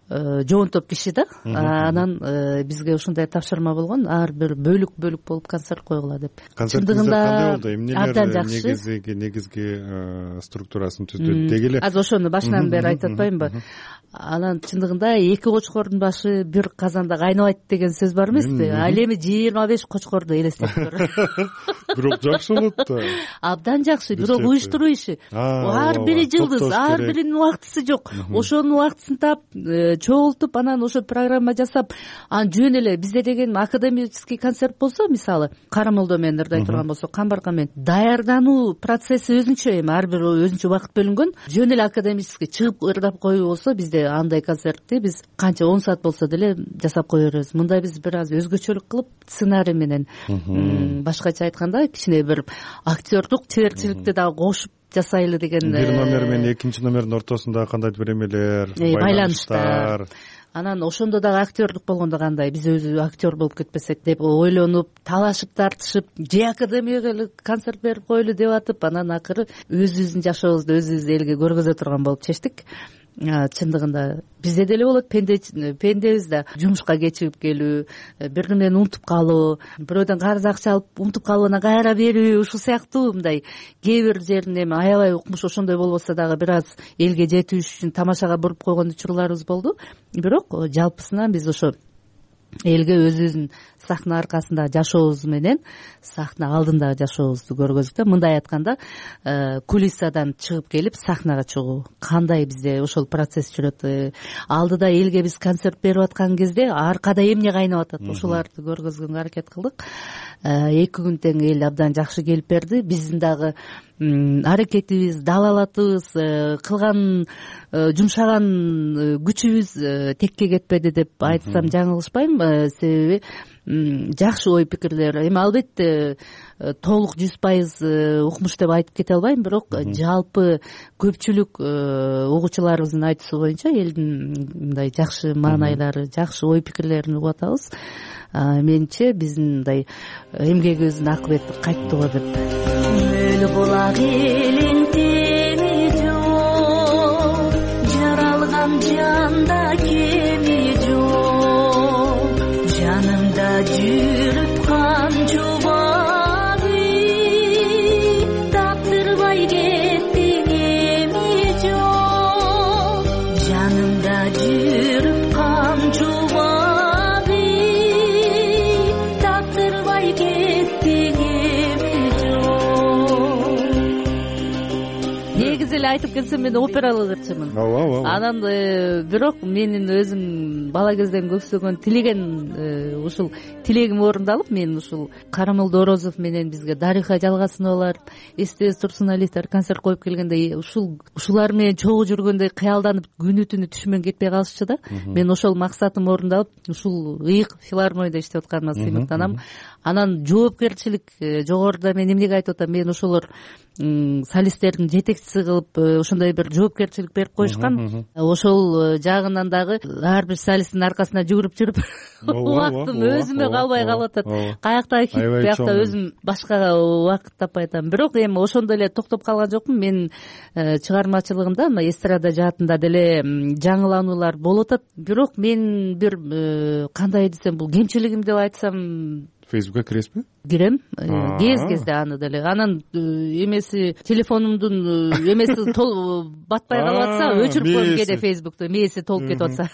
жоон топ киши да, анан бизге ушундай тапшырма болгон, ар бир бөлүк бөлүк болуп концерт койгула деп. Концертиңиздер кандай болду? Эмнелер негизги негизги структурасын түздү? Деги эле азыр ошону башынан бери айтып атпаймынбы? Анан чындыгында эки кочкордун башы бир казанда кайнабайт деген сөз бар эмеспи? Ал эми жыйырма беш кочкорду элестетип көр. Бирок жакшы болот да. Абдан жакшы, бирок уюштуруу иши. Ар бири жылдыз, ар биринин убактысы жок. Ошонун убактысын таап, чогултуп, анан ошо программа жасап, анан жөн эле бизде деген академический концерт болсо, мисалы Карамолдо менен ырдай турган болсо, Камбаркан менен даярдануу процесси өзүнчө, эми ар бир өзүнчө убакыт бөлүнгөн. Жөн эле академический чыгып ырдап коюу болсо, бизде андай концертти биз канча он саат болсо деле жасап кое беребиз. Мында биз бир аз өзгөчөлүк кылып, сценарий менен, башкача айтканда кичине бир актёрдук чеберчиликти дагы кошуп жасайлы деген. Бир номер менен экинчи номердин ортосунда кандайдыр бир эмелер, байланыштар. Анан ошондо дагы актёрдук болгондо кандай, биз өзү актер болуп кетпесек деп ойлонуп, талашып тартышып, же академияга концерт берип коелу деп атып, анан акыры өзүбүздүн жашообузду өзүбүз элге көргөзө турган болуп чечтик. Чындыгында бизде деле болот, пендебиз да, жумушка кечигип келүү, бир нерсени унутуп калуу, бирөөдөн карыз акча алып унутуп калып анан кайра берүү, ушул сыяктуу мындай кээ бир жерин эми аябай укмуш ошондой болбосо дагы бир аз элге жетүү үчүн тамашага буруп койгон учурларыбыз болду. Бирок жалпысынан биз ошо элге өзүбүздүн сахна аркасында жашообуз менен сахна алдындагы жашообузду көргөздүк да. Мындай айтканда, кулиссадан чыгып келип сахнага чыгуу кандай бизде ошол процесс жүрөт. Алдыда элге биз концерт берип аткан кезде аркада эмне кайнап атат, ошоларды көргөзгөнгө аракет кылдык. Эки күн тең эл абдан жакшы келип берди. Биздин дагы аракетибиз, далалатыбыз, кылган жумшаган күчүбүз текке кетпеди деп айтсам жаңылышпайм. Себеби жакшы ой пикирлер, эми албетте толук жүз пайыз укмуш деп айтып кете албайм, бирок жалпы көпчүлүк угуучуларыбыздын айтуусу боюнча элдин мындай жакшы маанайлары, жакшы ой пикирлерин угуп атабыз. Менимче биздин мындай эмгегибиздин акыбети кайттыбы деп. Өл булак элиң теми жок, жаралган жанда кеми жок, жанымда жүрүп кан жубагы, таптырбай кеттиң эми жок, жанымда жүрүп кан жубагы, таптырбай кеттиң эми жок. Негизи эле айтып келсем, мен опералык ырчымын. Анан бирок менин өзүм бала кезден көксөгөн, тилеген ушул тилегим орундалып, мен ушул Карамолдо Орозов менен бизге Дариха Жалгасыновалар, Эстебес Турсуналиевдер концерт коюп келгенде ушул ушулар менен чогуу жүргөндөй кыялданып күнү түнү түшүмөн кетпей калышчу да. Мен ошол максатым орундалып, ушул ыйык филармонияда иштеп атканыма сыймыктанам. Анан жоопкерчилик жогоруда мен эмнеге айтып атам, мен ошолор солисттердин жетекчиси кылып ошондой бир жоопкерчилик берип коюшкан. Ошол жагынан дагы ар бир солисттин аркасына жүгүрүп жүрүп убактым өзүмө калбай калып атат. Каякта хит, биякта өзүм башкага убакыт таппай атам. Бирок эми ошондой эле токтоп калган жокмун. Мен чыгармачылыгымда мына эстрада жаатында деле жаңылануулар болуп атат. Бирок мен бир кандай десем, бул кемчилигим деп айтсам, Фейсбукка киресизби? Кирем. Кез кезде аны деле. Анан эмеси телефонумдун эмеси батпай калып атса, өчүрүп коем кээде Фейсбукту, мээси толуп кетип атса.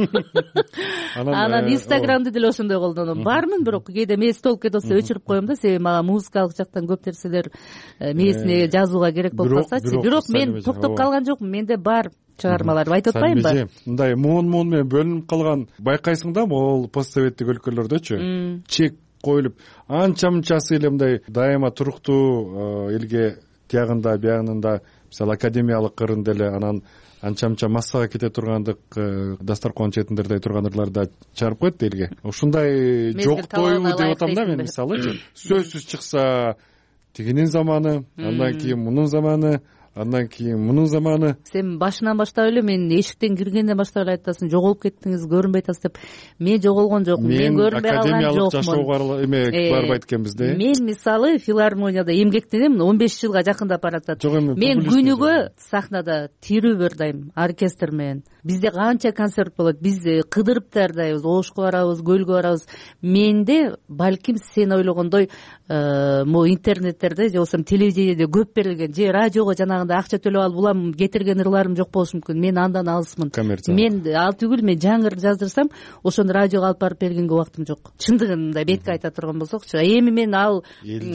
Анан Инстаграмды деле ошондой колдоном. Бармын, бирок кээде мээси толуп кетип атса өчүрүп коем да, себеби мага музыкалык жактан көп нерселер мээсине жазууга керек болуп калсачы. Бирок мен токтоп калган жокмун. Менде бар чыгармалар, айтып атпаймынбы? Мындай муун-муун менен бөлүнүп калган, байкайсың да, могул постсоветтик өлкөлөрдөчү чек коюлуп, анча-мынчасы эле мындай дайыма туруктуу элге тиягында, биягында, мисалы академиялык кырында эле, анан анча мынча массага кете тургандык дасторкон четиндердей тургандырлар да чыгарып коет элге. Ушундай жоктойбу деп атам да мен. Мисалы сөзсүз чыкса тигинин заманы, андан кийин мунун заманы, андан кийин мунун заманы. Сен башынан баштап эле мен эшиктен киргенден баштап эле айтасың, жоголуп кеттиңиз, көрүнбөй атасыз деп. Мен жоголгон жокмун, мен көрүнбөй калган жокмун. Академиялык жашоого эме барбайт экенбиз да. Мен мисалы филармонияда эмгектенем, он беш жылга жакындап баратат. Мен күнүгө сахнада тирүү бирдайм, оркестр менен. Бизде канча концерт болот, биз кыдырып даярдайбыз, Ошко барабыз, Көлгө барабыз. Менде балким сен ойлогондой могу интернеттерде же болбосо телевидениеде көп берилген, же радиого жанагындай акча төлөп алып улам кетирген ырларым жок болушу мүмкүн. Мен андан алысмын. Мен ал түгүл, мен жаңы ыр жаздырсам, ошону радиого алып барып бергенге убактым жок. Чындыгында бетке айта турган болсокчу, эми мен ал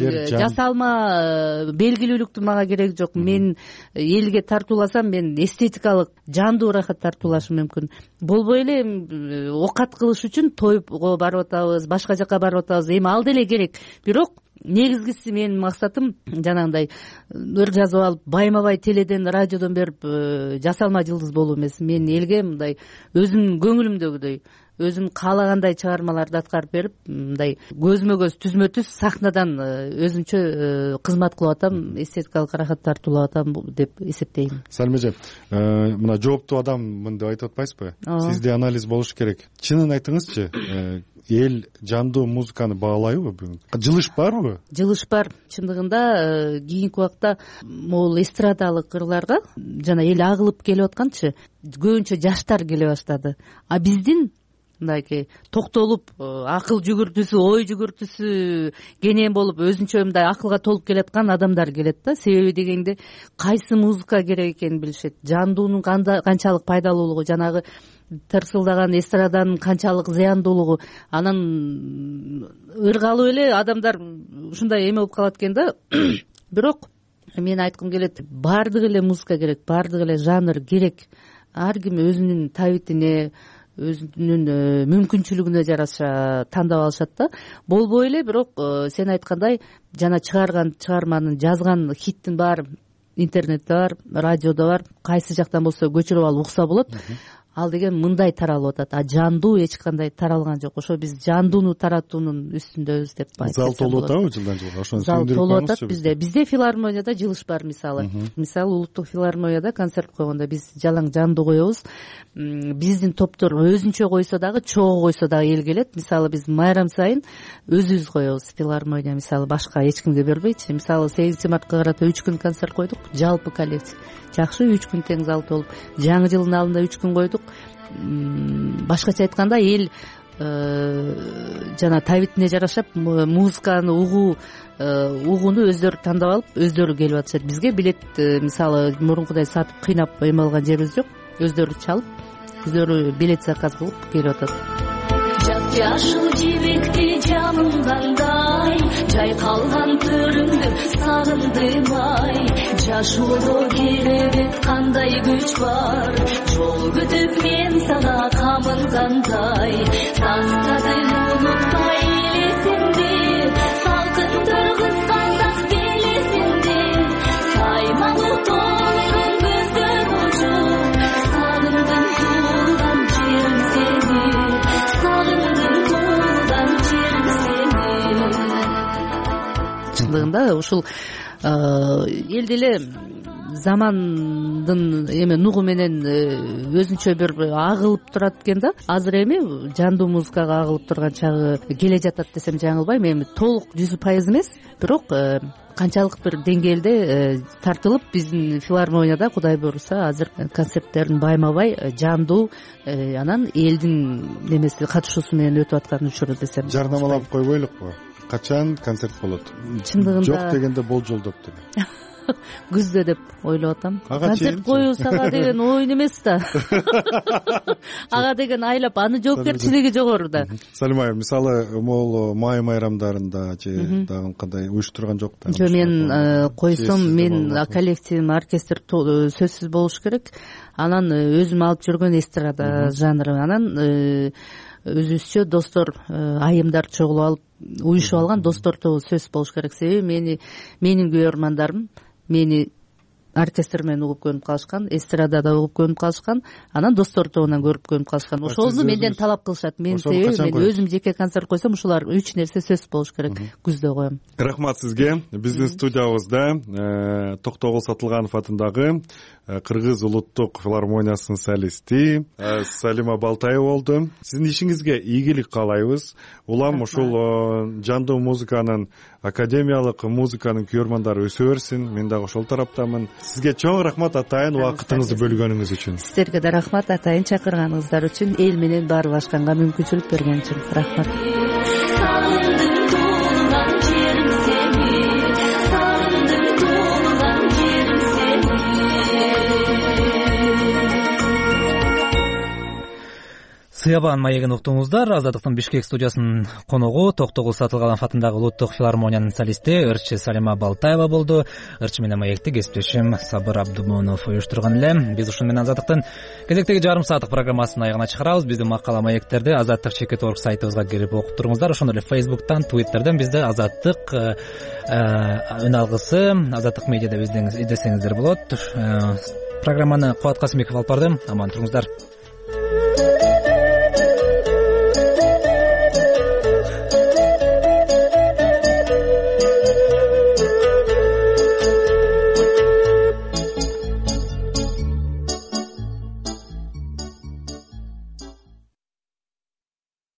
жасалма белгилүүлүктүн мага кереги жок. Мен элге тартууласам, мен эстетикалык жандуу ырахат тартуулашым мүмкүн. Болбой эле окат кылыш үчүн тойго барып атабыз, башка жака барып атабыз. Эми ал деле керек. Бирок негизгиси менин максатым жанагындай ыр жазып алып, байма-бай теледен, радиодон берип жасалма жылдыз болуу эмес. Мен элге мындай өзүмдүн көңүлүмдөгүдөй, өзүм каалагандай чыгармаларды аткарып берип, мындай көзмө-көз, түзмө-түз сахнадан өзүнчө кызмат кылып атам, эстетикалык ырахат тартуулап атам деп эсептейм. Салим эже, мына жооптуу адаммын деп айтып атпайсызбы? Сизде анализ болуш керек. Чынын айтыңызчы, эл жандуу музыканы баалайбы бүгүн? Жылыш барбы? Жылыш бар. Чындыгында кийинки убакта могул эстрадалык ырларга жана эл агылып келип атканчы, көбүнчө жаштар келе баштады. А биздин мындайки токтолуп, акыл жүгүртүүсү, ой жүгүртүүсү кенен болуп, өзүнчө мындай акылга толуп келаткан адамдар келет да. Себеби дегенде кайсы музыка керек экенин билишет. Жандуунун канчалык пайдалуулугу, жанагы тырсылдаган эстраданын канчалык зыяндуулугу, анан ыргалып эле адамдар ушундай эме болуп калат экен да. Бирок мен айткым келет, баардык эле музыка керек, баардык эле жанр керек. Ар ким өзүнүн табитине, өзүнүн мүмкүнчүлүгүнө жараша тандап алышат да. Болбой эле, бирок сен айткандай жана чыгарган чыгарманын, жазган хиттин баары интернетте бар, радиодо бар, кайсы жактан болсо көчүрүп алып укса болот. Ал деген мындай таралып атат, а жандуу эч кандай таралган жок. Ошо биз жандууну таратуунун үстүндөбүз деп айтсак. Зал толуп атабы жылдан жылга? Ошону зал толуп атат бизде. Бизде филармонияда жылыш бар мисалы. Мисалы улуттук филармонияда концерт койгондо биз жалаң жандуу коебуз. Биздин топтор өзүнчө койсо дагы, чогуу койсо дагы эл келет. Мисалы биз майрам сайын өзүбүз коебуз филармония, мисалы башка эч кимге бербейчи. Мисалы сегизинчи мартка карата үч күн концерт койдук, жалпы коллектив. Жакшы, үч күн тең зал толуп. Жаңы жылдын алдында үч күн койдук. Башкача айтканда эл жана табитине жарашап музыканы угуу угууну өздөрү тандап алып, өздөрү келип атышат. Бизге билет мисалы мурункудай сатып кыйнап эме алган жерибиз жок. Өздөрү чалып, өздөрү билет заказ кылып келип атат. Жашыл жибекти жаным кандай, жайкалган төрүңдү сагындым ай. Жашоодо керебет кандай күч бар, жол күтүп мен сага камынгандай. Тастадым унутпай элесимди, салкынтыр кысканда белесимди. Саймалы толгон көздөр учуп, сагындым туулган жерим сени, сагындым туулган жерим сени. Чындыгында ушул эл деле замандын эме нугу менен өзүнчө бир агылып турат экен да. Азыр эми жандуу музыкага агылып турган чагы келе жатат десем жаңылбайм. Эми толук жүз пайыз эмес, бирок канчалык бир деңгээлде тартылып, биздин филармонияда Кудай буйруса азыр концерттерин байма-бай жандуу, анан элдин немеси катышуусу менен өтүп аткан учуру десем. Жарнамалап койбойлукпу? Качан концерт болот? Чындыгында жок дегенде болжолдоптур. Күздө деп ойлоп атам. Концерт коюу сага деген ойун эмес да. Ага деген айлап, анын жоопкерчилиги жогору да. Салим айым, мисалы могул май майрамдарында же дагы кандай уюштурган жок да? Жок, мен койсом, мен коллективим, оркестр сөзсүз болуш керек. Анан өзүм алып жүргөн эстрада жанры, анан өзүбүзчө достор, айымдар чогулуп алып, уюшуп алган достор тобу сөзсүз болуш керек. Себеби мени, менин көрөрмандарым мени оркестр менен угуп көнүп калышкан, эстрадада угуп көнүп калышкан, анан достор тобунан көрүп көнүп калышкан. Ошону менден талап кылышат. Мен себеби мен өзүм жеке концерт койсом ушулар үч нерсе сөзсүз болуш керек. Күздө коем. Рахмат сизге. Биздин студиябызда Токтогул Сатылганов атындагы Кыргыз улуттук филармониясынын солисти Салима Балтаева болду. Сиздин ишиңизге ийгилик каалайбыз. Улам ушул жандуу музыканын, академиялык музыканын көрмандары өсө берсин. Мен дагы ошол тараптамын. Сизге чоң рахмат атайын убактыңызды бөлгөнүңүз үчүн. Сиздерге да рахмат атайын чакырганыңыздар үчүн, эл менен баарлашканга мүмкүнчүлүк берген үчүн. Рахмат. Сыябан маегин уктуңуздар. Азаттыктын Бишкек студиясынын коногу Токтогул Сатылганов атындагы улуттук филармониянын солисти ырчы Салима Балтаева болду. Ырчы менен маекти кесиптешим Сабыр Абдумонов уюштурган эле. Биз ушуну менен Азаттыктын кезектеги жарым сааттык программасын аягына чыгарабыз. Биздин макала маектерди Азаттык чекит орг сайтыбызга кирип окуп туруңуздар. Ошондой эле Facebook'тан, Twitter'дан бизде Азаттык үн алгысы, Азаттык медиада издесеңиздер болот. Программаны Кубат Касымбеков алып барды. Аман туруңуздар.